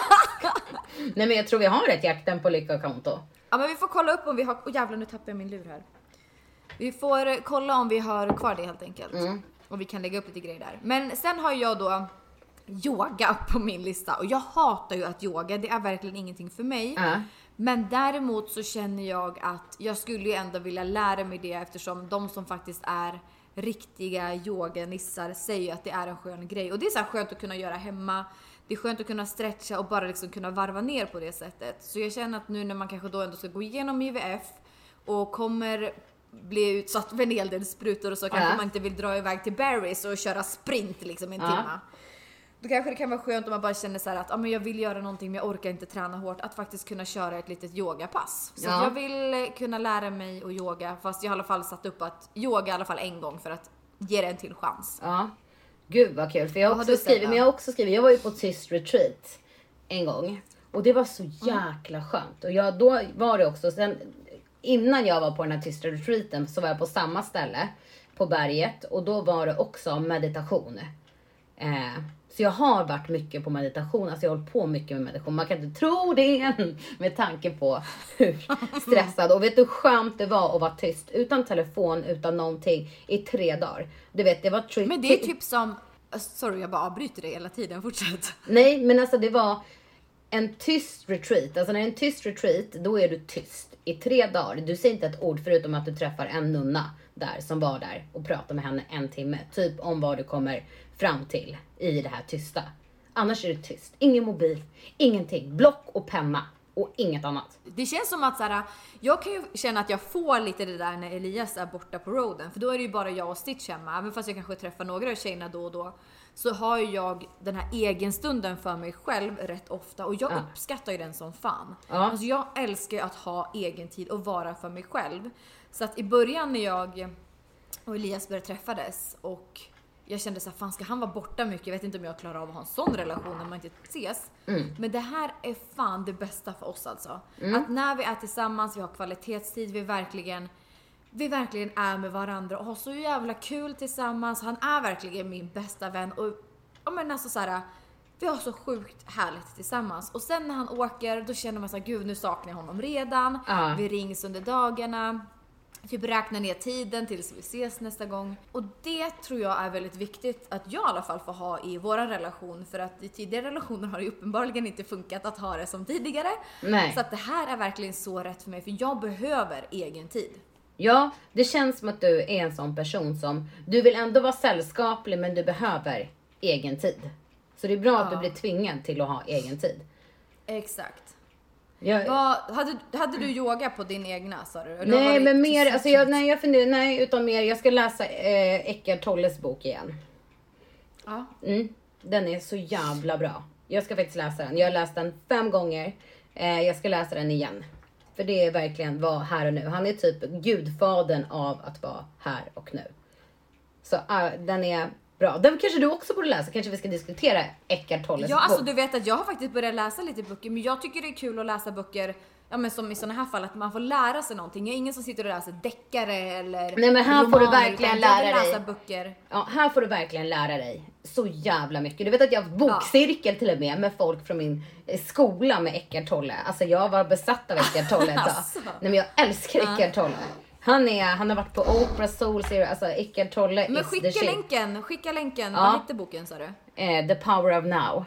Nej, men jag tror vi har ett jakten på lycka-konto. Ja, men vi får kolla upp om vi har... Åh oh, jävlar, nu tappar jag min lur här. Vi får kolla om vi har kvar det helt enkelt. Mm. Och vi kan lägga upp lite grejer där. Men sen har jag då yoga på min lista. Och jag hatar ju att yoga, det är verkligen ingenting för mig. Uh. Men däremot så känner jag att jag skulle ju ändå vilja lära mig det eftersom de som faktiskt är riktiga yoganissar säger att det är en skön grej. Och det är så här skönt att kunna göra hemma. Det är skönt att kunna stretcha och bara liksom kunna varva ner på det sättet. Så jag känner att nu när man kanske då ändå ska gå igenom I V F och kommer bli utsatt för en hel del sprutor och så kanske ja. man inte vill dra iväg till Barry's och köra sprint liksom en ja. timma. Då kanske det kan vara skönt om man bara känner så här att ah, men jag vill göra någonting men jag orkar inte träna hårt. Att faktiskt kunna köra ett litet yogapass. Så ja. jag vill kunna lära mig att yoga. Fast jag har i alla fall satt upp att yoga i alla fall en gång för att ge det en till chans. Ja, gud vad kul. För jag har också skrivit, men jag har också skrivit, jag var ju på tyst retreat en gång. Och det var så jäkla mm. skönt. Och jag, då var det också, sen, innan jag var på den här tysta retreaten så var jag på samma ställe. på berget. Och då var det också meditation. Eh, så jag har varit mycket på meditation. Alltså jag har hållit på mycket med meditation. Man kan inte tro det än. Med tanke på hur stressad. Och vet du hur skönt det var att vara tyst. Utan telefon, utan någonting. I tre dagar. Du vet, det var tri- Men det är typ som... Sorry, jag bara avbryter det hela tiden. Fortsätt. Nej, men alltså det var en tyst retreat. Alltså när det är en tyst retreat, då är du tyst i tre dagar. Du säger inte ett ord förutom att du träffar en nunna där som var där och pratar med henne en timme. Typ om vad du kommer fram till i det här tysta. Annars är det tyst. Ingen mobil, ingenting. Block och penna och inget annat. Det känns som att så här, jag kan ju känna att jag får lite det där när Elias är borta på roaden. För då är det ju bara jag och Stitch hemma. Även fast jag kanske träffar några av tjejerna då och då. Så har ju jag den här egenstunden för mig själv rätt ofta. Och jag ja. uppskattar ju den som fan. Ja. Alltså jag älskar ju att ha egen tid och vara för mig själv. Så att i början när jag och Elias började träffades och jag kände så här, fan ska han vara borta mycket? Jag vet inte om jag klarar av att ha en sån relation när man inte ses. Mm. Men det här är fan det bästa för oss alltså. Mm. Att när vi är tillsammans, vi har kvalitetstid, vi verkligen, vi verkligen är med varandra och har så jävla kul tillsammans. Han är verkligen min bästa vän. Och jag menar alltså så här, vi har så sjukt härligt tillsammans. Och sen när han åker, då känner man så här, gud nu saknar jag honom redan. Uh. Vi rings under dagarna. Typ räkna ner tiden tills vi ses nästa gång. Och det tror jag är väldigt viktigt att jag i alla fall får ha i våra relation. För att i tidigare relationer har det uppenbarligen inte funkat att ha det som tidigare. Nej. Så att det här är verkligen så rätt för mig. För jag behöver egen tid. Ja, det känns som att du är en sån person som... Du vill ändå vara sällskaplig men du behöver egen tid. Så det är bra ja. att du blir tvingad till att ha egen tid. Exakt. Jag, Vad, hade, hade du yoga på din egna, sa du? Eller nej, men mer, alltså jag, nej, jag funderar, nej, utan mer, jag ska läsa eh, Eckart Tolles bok igen. Ja. Mm, den är så jävla bra. Jag ska faktiskt läsa den. Jag har läst den fem gånger. Eh, jag ska läsa den igen. För det är verkligen vad här och nu. Han är typ gudfadern av att vara här och nu. Så uh, den är... bra. Den kanske du också borde läsa. Kanske vi ska diskutera Eckart Tolles Ja, bok. alltså du vet att jag har faktiskt börjat läsa lite böcker. Men jag tycker det är kul att läsa böcker. Ja, men som i sådana här fall. Att man får lära sig någonting. Jag är ingen som sitter och läser deckare eller nej, men här romaner, får du verkligen lära dig. Läsa böcker. Ja, här får du verkligen lära dig. Så jävla mycket. Du vet att jag har bokcirkel ja. till och med. Med folk från min skola med Eckart Tolle. Alltså jag var besatt av Eckart Tolle. alltså. Nej, men jag älskar ja. Eckart Tolle. Han, är, han har varit på Oprah, Soul Series, alltså Eckart Tolle. Men skicka länken, skicka länken. Ja. Vad heter boken, sa du? Eh, The Power of Now.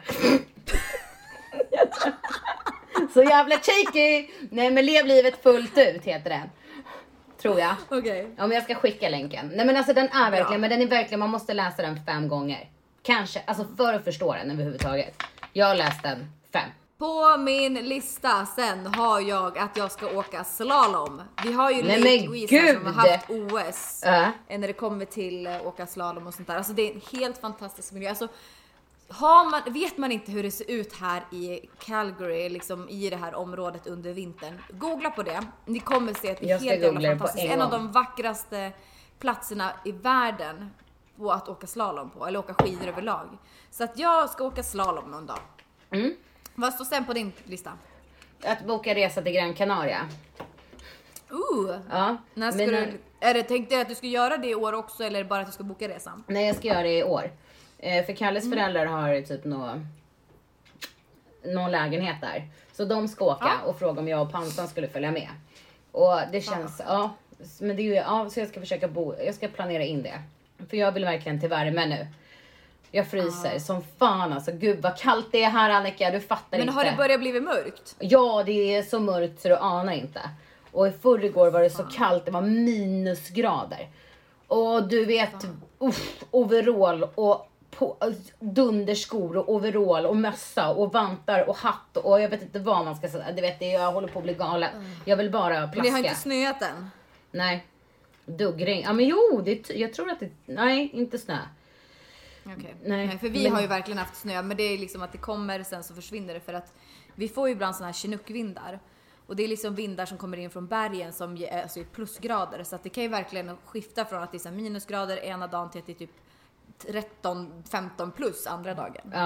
Så jävla cheeky. Nej, men lev livet fullt ut heter den. Tror jag. Okej. Okay. Ja, men jag ska skicka länken. Nej, men alltså den är verkligen, ja. men den är verkligen, man måste läsa den fem gånger. Kanske, alltså för att förstå den överhuvudtaget. Jag har läst den fem. På min lista sen har jag att jag ska åka slalom. Vi har ju Nej, Lake Louise som har haft O S uh. när det kommer till uh, åka slalom och sånt där. Alltså det är en helt fantastisk miljö. Alltså, har man, vet man inte hur det ser ut här i Calgary, liksom i det här området under vintern, googla på det. Ni kommer se att det är helt jävla fantastiskt. En, en av de vackraste platserna i världen på att åka slalom på, eller åka skidor överlag. Så att jag ska åka slalom någon dag. Mm. Vad står sen på din lista? Att boka resa till Gran Canaria. Uh, ja, när ska du, är det, tänkte du att du ska göra det i år också, eller bara att du ska boka resan? Nej, jag ska göra det i år. Eh, för Kalles mm. föräldrar har typ nå, någon lägenhet där. Så de ska åka ja. och fråga om jag och Pansan skulle följa med. Och det känns, ja, ja men det är ju, ja, så jag ska försöka bo, jag ska planera in det. För jag vill verkligen till värme nu. Jag fryser ah. som fan alltså. Gud vad kallt det är här, Annika. Du fattar Men inte. Men har det börjat bli mörkt? Ja, det är så mörkt så du anar inte. Och i förrgår var det så kallt. Det var minusgrader. Och du vet, uff, overall och på, dunderskor och overall och mössa och vantar och hatt. Och jag vet inte vad man ska säga. Du vet, jag håller på att bli galen. Mm. Jag vill bara plaska. Men det har inte snöat än? Nej. Duggring. Ja men jo, det, jag tror att det... Nej, inte snö. Okay. Nej, Nej, för vi men... har ju verkligen haft snö, men det är liksom att det kommer sen så försvinner det, för att vi får ju ibland såna här chinookvindar och det är liksom vindar som kommer in från bergen som är alltså plusgrader, så att det kan ju verkligen skifta från att det är så minusgrader ena dagen till att det är typ tretton femton plus andra dagen. Ja.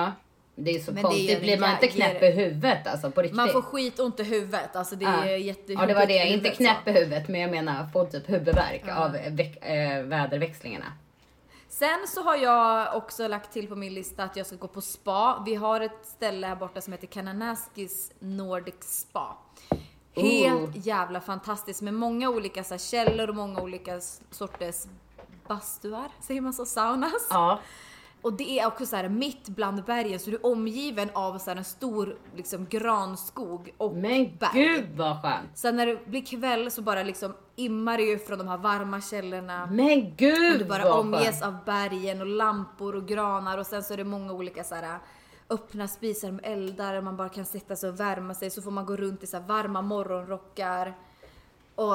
Det är så Men konstigt. det är- Blir man inte knäpp i huvudet alltså på riktigt? Man får skit ont i huvudet. Alltså det är Ja. jättejobbigt. Ja, det var det. i Inte huvudet, knäpp i så. huvudet, men jag menar få typ huvudvärk Ja. av veck- äh, väderväxlingarna. Sen så har jag också lagt till på min lista att jag ska gå på spa. Vi har ett ställe här borta som heter Kananaskis Nordic Spa. Helt Oh. jävla fantastiskt med många olika så här, källor och många olika s- sorters bastuar, säger man så, saunas. Ja. Och det är också så här mitt bland bergen, så du är omgiven av så här en stor liksom granskog och Men berg. gud vad skönt. Sen när det blir kväll så bara liksom immar det ju från de här varma källorna. Men gud Och du bara vad omges skönt. av bergen och lampor och granar, och sen så är det många olika så här öppna spisar med eldar där man bara kan sätta sig och värma sig, så får man gå runt i så här varma morgonrockar. Och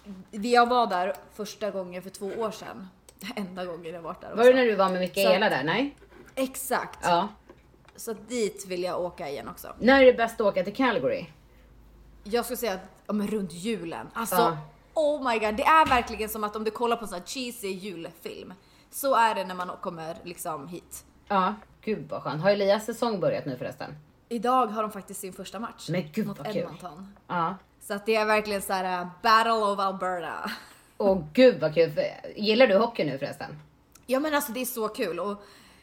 jag var där första gången för två år sedan. Enda gången jag varit där också. Var det när du var med Mikaela där? Nej? Exakt. Ja. Så dit vill jag åka igen också. När är det bäst att åka till Calgary? Jag skulle säga att ja, men runt julen. Alltså, Ja. oh my god. Det är verkligen som att om du kollar på en sån här cheesy julfilm. Så är det när man kommer liksom hit. Ja, gud vad skönt. Har Elias säsong börjat nu förresten? Idag har de faktiskt sin första match. Men gud mot vad kul. Edmonton. Ja. Så att det är verkligen så här uh, Battle of Alberta. Åh gud vad kul. Gillar du hockey nu förresten? Ja men alltså det är så kul, och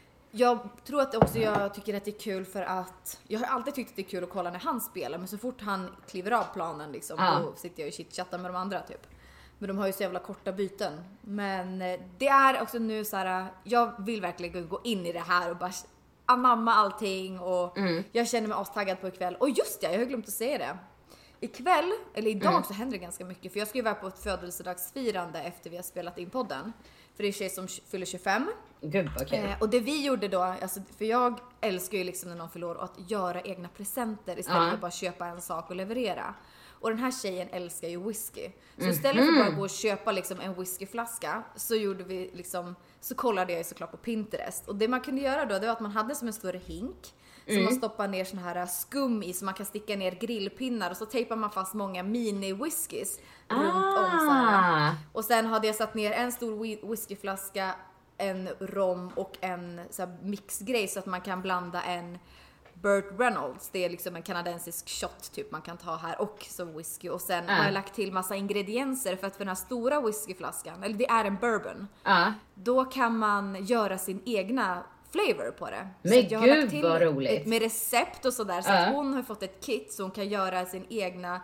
jag tror att också jag tycker att det är kul för att jag har alltid tyckt att det är kul att kolla när han spelar, men så fort han kliver av planen liksom, Ja. då sitter jag och chitchattar med de andra typ. Men de har ju så jävla korta byten. Men eh, det är också nu så här, jag vill verkligen gå in i det här och bara anamma allting, och Mm. jag känner mig astaggad på ikväll. Och just det, jag har glömt att säga det. Ikväll, eller idag Mm. så händer det ganska mycket, för jag ska ju vara på ett födelsedagsfirande efter vi har spelat in podden. För det är tjej som fyller tjugofem. Gud vad kul. Eh, och det vi gjorde då, alltså, för jag älskar ju liksom när någon fyller år att göra egna presenter istället Ja. för att bara köpa en sak och leverera. Och den här tjejen älskar ju whisky. Så Mhm. istället för att bara gå och köpa liksom en whiskyflaska, så gjorde vi liksom, så kollade jag ju såklart på Pinterest. Och det man kunde göra då, det var att man hade som en större hink som Mm. man stoppar ner sån här skum i, så man kan sticka ner grillpinnar, och så tejpar man fast många mini-whiskys runt om så här. Ah. Och sen hade jag satt ner en stor whi- whiskyflaska, en rom och en så här mixgrej, så att man kan blanda en Burt Reynolds, det är liksom en kanadensisk shot typ man kan ta här, och så whisky. Och sen Ah. har jag lagt till massa ingredienser, för att för den här stora whiskyflaskan, eller det är en bourbon, Ja. då kan man göra sin egna flavor på det. Men så att jag har gud, lagt till vad roligt. ett, med recept och sådär, så Ja. att hon har fått ett kit så hon kan göra sin egna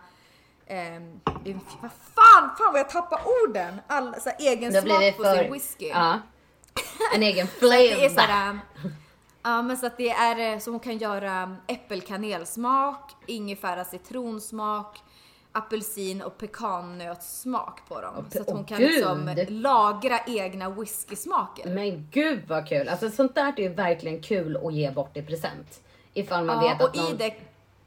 ehm, vad fan, fan vad jag tappar orden! All, så här, egen Då blir smak det på för... sin whisky. Ja. En egen Så att det är flavor. sådär, ja men så att det är så hon kan göra äppelkanelsmak, ingefära citronsmak, apelsin och pekannötssmak på dem. Åh, Så att hon åh, kan gud. liksom lagra egna whiskysmaker. Men gud vad kul. Alltså sånt där är ju verkligen kul att ge bort i present. Ifall man Ja, vet och att någon... i det,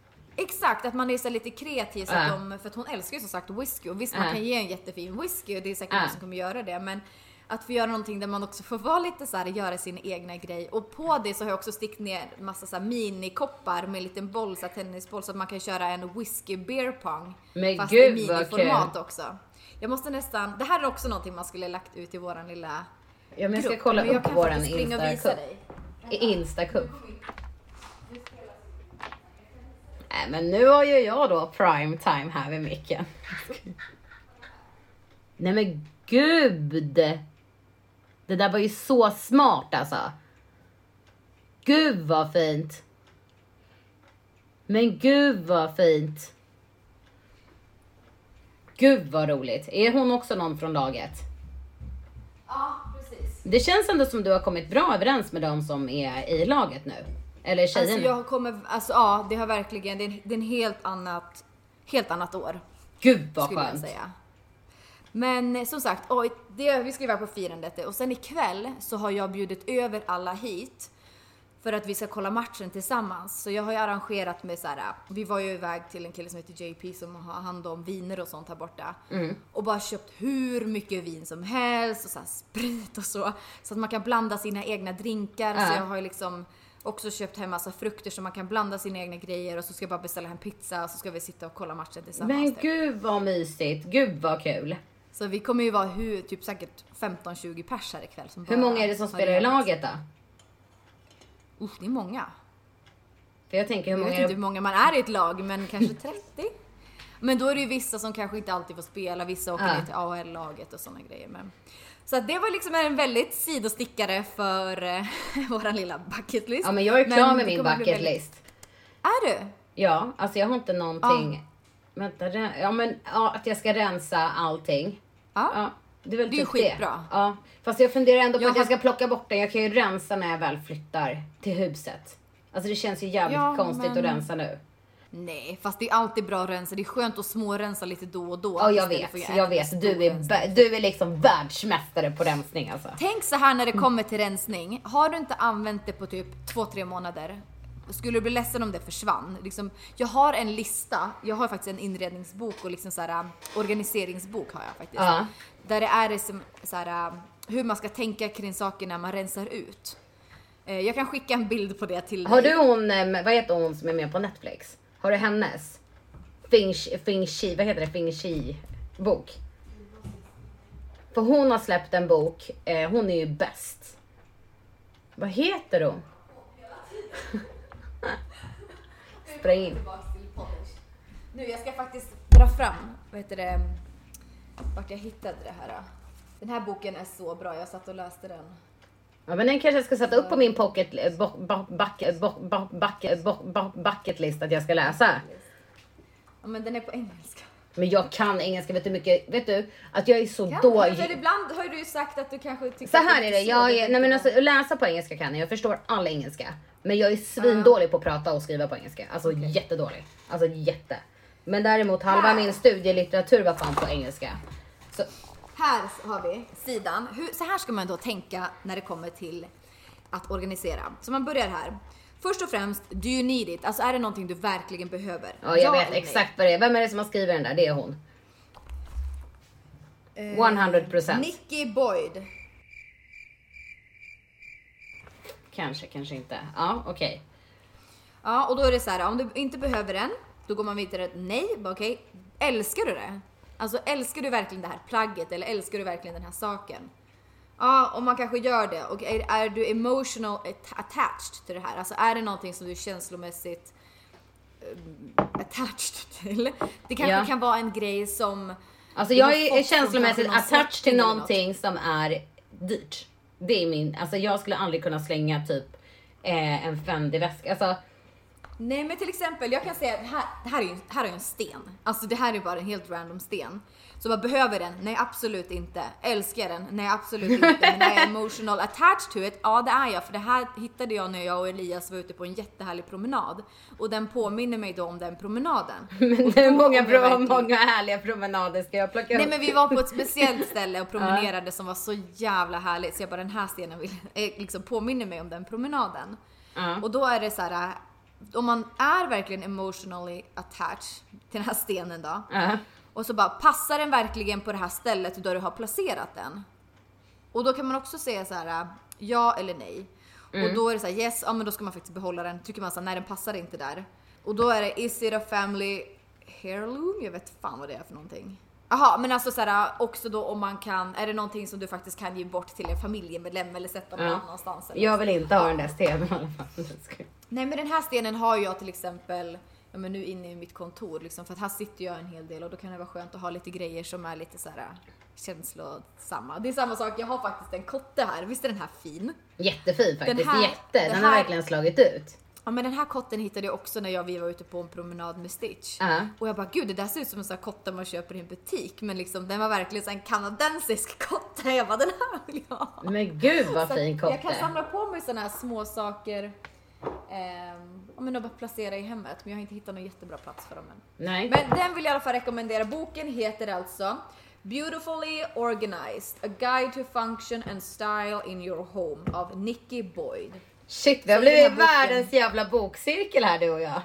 exakt, att man är så lite kreativ, så Ja. att de, för att hon älskar ju som sagt whisky, och visst Ja. man kan ge en jättefin whisky och det är säkert Ja. någon som kommer göra det, men att få göra någonting där man också får vara lite så här, göra sin egna grej. Och på det så har jag också stickt ner massa så här minikoppar med en liten boll, så här tennisboll, så att man kan köra en whisky beer pong. Men fast gud, i vad miniformat kul. också. Jag måste nästan, det här är också någonting man skulle lagt ut i våran lilla Ja, men jag ska grupp. kolla Men jag upp kan våran faktiskt springa och visa Insta-cup. dig. Insta-cup. Nej, men nu har ju jag då prime time här vid micken. Nej men gud! Det där var ju så smart alltså. Gud vad fint. Men gud vad fint. Gud vad roligt. Är hon också någon från laget? Ja, precis. Det känns ändå som du har kommit bra överens med dem som är i laget nu. Eller tjejerna. Alltså jag kommer, alltså ja, det har verkligen, det är, det är en helt annat, helt annat år. Gud vad Skulle jag skönt. säga. Men som sagt, oj, det, vi ska ju vara på firandet, och sen ikväll så har jag bjudit över alla hit för att vi ska kolla matchen tillsammans. Så jag har ju arrangerat med så här, vi var ju iväg till en kille som heter J P som har hand om viner och sånt här borta. Mm. Och bara köpt hur mycket vin som helst och så här sprit och så. Så att man kan blanda sina egna drinkar. Ja. Så jag har ju liksom också köpt hem massa frukter så man kan blanda sina egna grejer, och så ska jag bara beställa hem pizza och så ska vi sitta och kolla matchen tillsammans. Men typ. gud vad mysigt. Gud vad kul. Så vi kommer ju vara hur, typ säkert femton tjugo pers här ikväll. Som Hur bara många är det som har spelar i legat. laget då? Usch, det är många. För jag tänker hur många... Jag vet inte hur många man är i ett lag, men kanske trettio. Men då är det ju vissa som kanske inte alltid får spela. Vissa åker ja. ner till A H L-laget och sådana grejer. Men... Så att det var liksom en väldigt sidostickare för eh, våran lilla bucket list. Ja, men jag är klar men med min bucket väldigt... list. Är du? Ja, alltså jag har inte någonting... Ah. Vänta, ja men ja, att jag ska rensa allting. Ah. Ja. Det är väl det är typ skitbra. Det. Ja. Fast jag funderar ändå på jag att har... jag ska plocka bort det. Jag kan ju rensa när jag väl flyttar till huset. Alltså det känns ju jävligt ja, konstigt men... att rensa nu. Nej, fast det är alltid bra att rensa. Det är skönt att smårensa lite då och då. Ja, jag vet. Jag vet. Du är, du är liksom världsmästare på rensning alltså. Tänk så här när det kommer till rensning. Har du inte använt det på typ två, tre månader? Skulle du bli ledsen om det försvann? Liksom, jag har en lista. Jag har faktiskt en inredningsbok och liksom så här, organiseringsbok har jag faktiskt. Uh. Där det är liksom, så här, hur man ska tänka kring saker när man rensar ut. Jag kan skicka en bild på det till dig. Har du hon, vad heter hon som är med på Netflix? Har du hennes? Fing, Fing Shi, vad heter det? Fing Shi bok. För hon har släppt en bok. Eh, hon är ju bäst. Vad heter hon? Spräng in. Nu, jag ska faktiskt dra fram, vad heter det, vart jag hittade det här. Den här boken är så bra, jag satt och läste den. Ja, men den kanske jag ska sätta upp på min pocket bucket list att jag ska läsa. Ja, men den är på engelska. Men jag kan engelska, vet du mycket, vet du att jag är så kan dålig. För ibland har du ju sagt att du kanske tycker så här är det. Jag är, nej men alltså läsa på engelska kan jag. Jag förstår all engelska, men jag är svindålig på att prata och skriva på engelska. Alltså okay. jättedålig. Alltså jätte. Men däremot halva här. Min studielitteratur var fan på engelska. Så här har vi sidan. Hur, så här ska man då tänka när det kommer till att organisera. Så man börjar här. Först och främst, do you need it? Alltså är det någonting du verkligen behöver? Ja, jag ja, vet exakt vad det är. Vem är det som har skrivit den där? Det är hon. Uh, hundra procent. Nikki Boyd. Kanske, kanske inte. Ja, okej. Okay. Ja, och då är det så här. Om du inte behöver den, då går man vidare. Nej, okej. Okay. Älskar du det? Alltså älskar du verkligen det här plagget? Eller älskar du verkligen den här saken? Ja, om man kanske gör det. Och är, är du emotional attached till det här? Alltså är det någonting som du är känslomässigt um, attached till? Det kanske ja. kan vara en grej som... Alltså jag är känslomässigt attached till någonting som är dyrt. Det är min... Alltså jag skulle aldrig kunna slänga typ eh, en Fendi-väska. Alltså... Nej, men till exempel, jag kan säga att här, det här är ju här är en sten. Alltså det här är bara en helt random sten. Så vad behöver den? Nej, absolut inte. Älskar den? Nej, absolut inte. Men är jag emotional attached to it? Ja, det är jag. För det här hittade jag när jag och Elias var ute på en jättehärlig promenad. Och den påminner mig då om den promenaden. Men hur många, bra, verkligen... många härliga promenader ska jag plocka upp? Nej, men vi var på ett speciellt ställe och promenerade som var så jävla härligt. Så jag bara, den här stenen vill, liksom påminner mig om den promenaden. Uh. Och då är det så här... Om man är verkligen emotionally attached till den här stenen då. Uh. Och så bara, passar den verkligen på det här stället där du har placerat den? Och då kan man också säga så här, ja eller nej. Mm. Och då är det så här, yes, ja men då ska man faktiskt behålla den. Tycker man så här, nej den passar inte där. Och då är det, is it a family heirloom? Jag vet fan vad det är för någonting. Jaha, men alltså så här, också då om man kan, är det någonting som du faktiskt kan ge bort till en familjemedlem eller sätta någon mm. annanstans? Eller jag vill inte ha den där stenen i alla fall. Nej, men den här stenen har jag till exempel, ja men nu inne i mitt kontor liksom, för att här sitter jag en hel del och då kan det vara skönt att ha lite grejer som är lite så här känslosamma. Det är samma sak, jag har faktiskt en kotte här, visst är den här fin? Jättefin faktiskt, den här, jätte, den, den här, har verkligen slagit ut. Ja, men den här kotten hittade jag också när jag vi var ute på en promenad med Stitch. Uh-huh. Och jag bara, gud det där ser ut som en sån här kotte man köper i en butik. Men liksom, den var verkligen så en kanadensisk kotte. Jag bara, den här vill jag ha. Men gud vad så fin kotte. Jag kan samla på mig såna här små saker. Um, om jag bara placera i hemmet. Men jag har inte hittat någon jättebra plats för dem än. Nej. Men den vill jag i alla fall rekommendera. Boken heter alltså Beautifully Organized, A Guide to Function and Style in Your Home av Nikki Boyd. Shit, vi har blivit världens jävla bokcirkel här du och jag.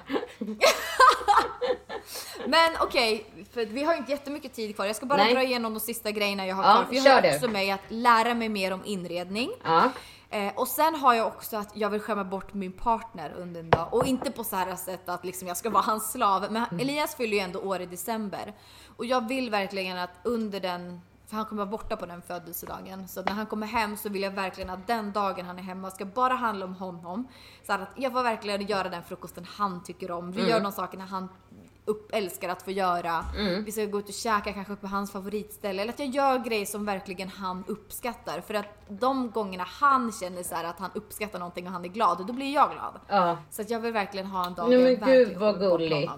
Men okej, okay, för vi har inte jättemycket tid kvar. Jag ska bara Nej. dra igenom de sista grejerna jag har ja, kvar. För jag har också det. med att lära mig mer om inredning. Ja. Eh, och sen har jag också att jag vill skämma bort min partner under en dag. Och inte på så här sätt att liksom jag ska vara hans slav. Men Elias fyller ju ändå år i december. Och jag vill verkligen att under den För han kommer vara borta på den födelsedagen. Så när han kommer hem så vill jag verkligen att den dagen han är hemma ska bara handla om honom. Så att jag får verkligen göra den frukosten han tycker om. Vi mm. gör de sakerna han upp, älskar att få göra. Mm. Vi ska gå ut och käka kanske på hans favoritställe. Eller att jag gör grejer som verkligen han uppskattar. För att de gångerna han känner så här att han uppskattar någonting och han är glad, då blir jag glad. Ja. Så att jag vill verkligen ha en dag. Nej men gud vad gulligt.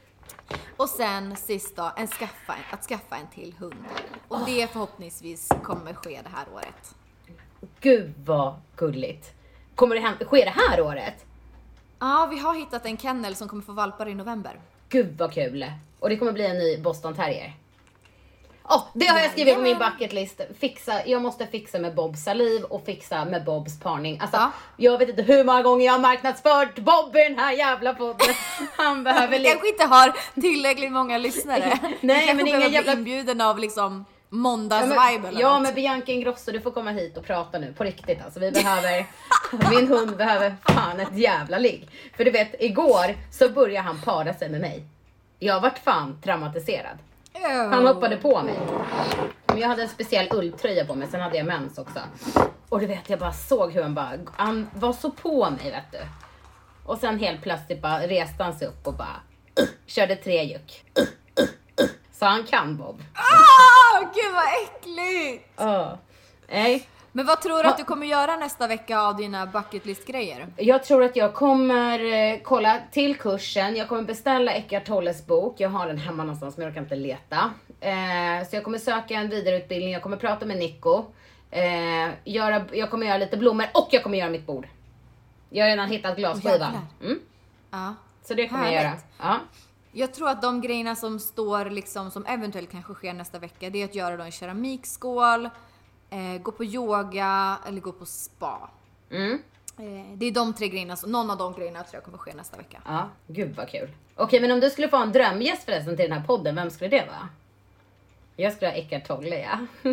Och sen sist då, en skaffa, att skaffa en till hund. Och oh. det förhoppningsvis kommer ske det här året. Gud vad gulligt. Kommer det hem- ske det här året? Ja, vi har hittat en kennel som kommer få valpar i november. Gud vad kul. Och det kommer bli en ny Boston Terrier. Åh, oh, det har jag skrivit på min bucketlist. Fixa, jag måste fixa med Bobs saliv och fixa med Bobs parning. Alltså, ja. Jag vet inte hur många gånger jag har marknadsfört Bob i den här jävla podden. Han behöver... Vi kanske inte har tillräckligt många lyssnare. Nej, men inga jävla... inbjuden av liksom måndagsvibe eller Ja, något. men Bianca Ingrosso, du får komma hit och prata nu på riktigt. Alltså, vi behöver... min hund behöver fan ett jävla ligg. För du vet, igår så började han para sig med mig. Jag har varit fan traumatiserad. Han hoppade på mig. Men jag hade en speciell ulltröja på mig. Sen hade jag mens också. Och du vet, jag bara såg hur han bara... Han var så på mig, vet du. Och sen helt plötsligt bara reste han sig upp och bara... Uh, körde tre juck. Uh, uh, uh. Så han kan, Bob. Ah, gud vad äckligt! Ja. Uh, nej. Men vad tror du att du kommer göra nästa vecka av dina bucketlist-grejer? Jag tror att jag kommer eh, kolla till kursen. Jag kommer beställa Eckart Tolles bok. Jag har den hemma någonstans men jag kan inte leta. Eh, så jag kommer söka en vidareutbildning. Jag kommer prata med Nico. Eh, göra, jag kommer göra lite blommor och jag kommer göra mitt bord. Jag har redan hittat glasskivan. Mm. Ja. Så det kommer jag göra. Ja. Jag tror att de grejerna som står liksom, som eventuellt kanske sker nästa vecka, det är att göra då en keramikskål. Eh, gå på yoga eller gå på spa. Mm. Eh, det är de tre grejerna, så någon av de grejerna tror jag kommer ske nästa vecka. Ja, gud vad kul. Okej, men om du skulle få en drömgäst förresten till den här podden, vem skulle det vara? Jag skulle ha Eckart Tolle, ja.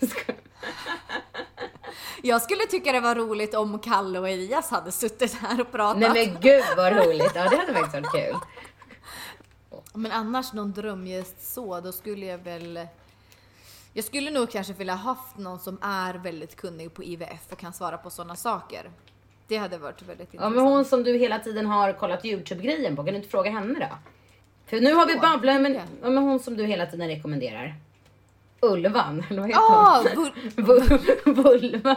Jag skulle tycka det var roligt om Kalle och Elias hade suttit här och pratat. Nej men gud vad roligt, ja det hade faktiskt varit kul. Men annars någon drömgäst så, då skulle jag väl... Jag skulle nog kanske vilja haft någon som är väldigt kunnig på I V F och kan svara på sådana saker. Det hade varit väldigt intressant. Ja, men hon som du hela tiden har kollat YouTube-grejen på, kan du inte fråga henne då? För nu har vi babblat, men, ja, men hon som du hela tiden rekommenderar. Ulvan, eller vad heter oh, hon? Vul- Vulvan.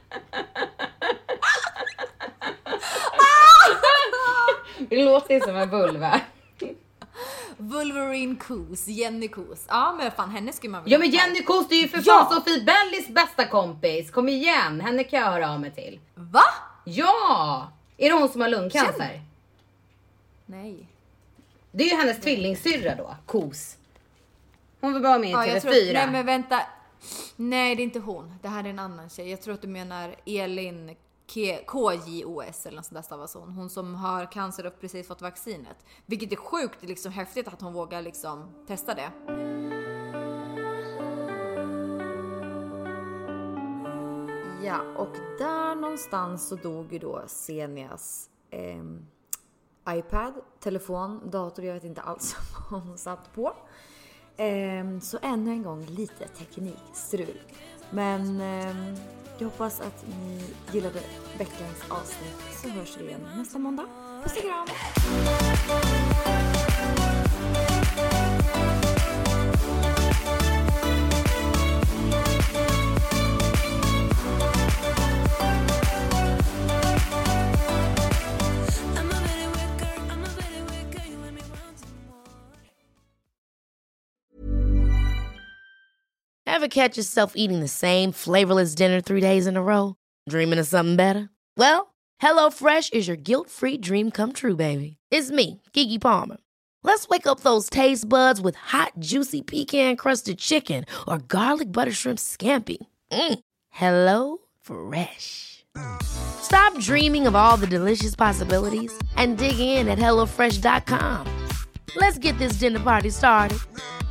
Det låter ju som en vulva. Wolverine Koos, Jenny Koos. Ja, men fan, henne skulle man väl... Ja, men Jenny Koos, det är ju för ja! fan Sofie Bellis bästa kompis. Kom igen, henne kan jag höra av mig till. Va? Ja! Är det hon som har lungcancer? Känner? Nej. Det är ju hennes tvillingsyrra då, Koos. Hon vill bara med i ja, T V fyra. Tror, nej, men vänta. Nej, det är inte hon. Det här är en annan tjej. Jag tror att du menar Elin K J O S eller något sånt där stavas hon. Hon som har cancer och precis fått vaccinet. Vilket är sjukt, liksom häftigt att hon vågar liksom testa det. Ja, och där någonstans så dog ju då Senias eh, iPad, telefon, dator, jag vet inte alls vad hon satt på. Eh, så ännu en gång lite teknikstrul. Men eh, jag hoppas att ni gillade veckans avsnitt, så hörs vi igen nästa måndag. Puss och kram! Ever catch yourself eating the same flavorless dinner three days in a row? Dreaming of something better? Well, HelloFresh is your guilt-free dream come true, baby. It's me, Keke Palmer. Let's wake up those taste buds with hot, juicy pecan-crusted chicken or garlic butter shrimp scampi. Mm. Hello Fresh. Stop dreaming of all the delicious possibilities and dig in at hello fresh dot com. Let's get this dinner party started.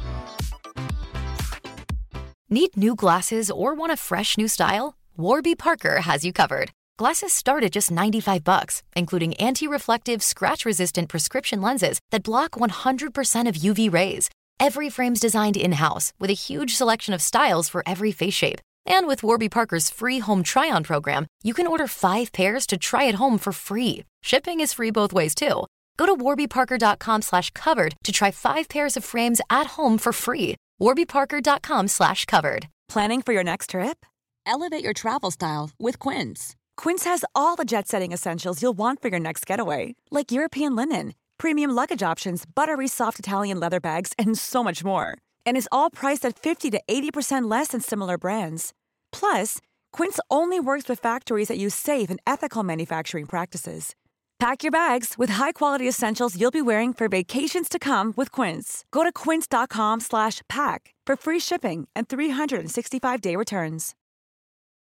Need new glasses or want a fresh new style? Warby Parker has you covered. Glasses start at just ninety-five bucks, including anti-reflective, scratch-resistant prescription lenses that block one hundred percent of U V rays. Every frame's designed in-house with a huge selection of styles for every face shape. And with Warby Parker's free home try-on program, you can order five pairs to try at home for free. Shipping is free both ways, too. Go to warbyparker.com slash covered to try five pairs of frames at home for free. warbyparker.com slash covered. Planning for your next trip? Elevate your travel style with Quince. Quince has all the jet-setting essentials you'll want for your next getaway, like European linen, premium luggage options, buttery soft Italian leather bags, and so much more. And is all priced at fifty to eighty percent less than similar brands. Plus, Quince only works with factories that use safe and ethical manufacturing practices. Pack your bags with high-quality essentials you'll be wearing for vacations to come with Quince. Go to quince.com slash pack for free shipping and three sixty-five day returns.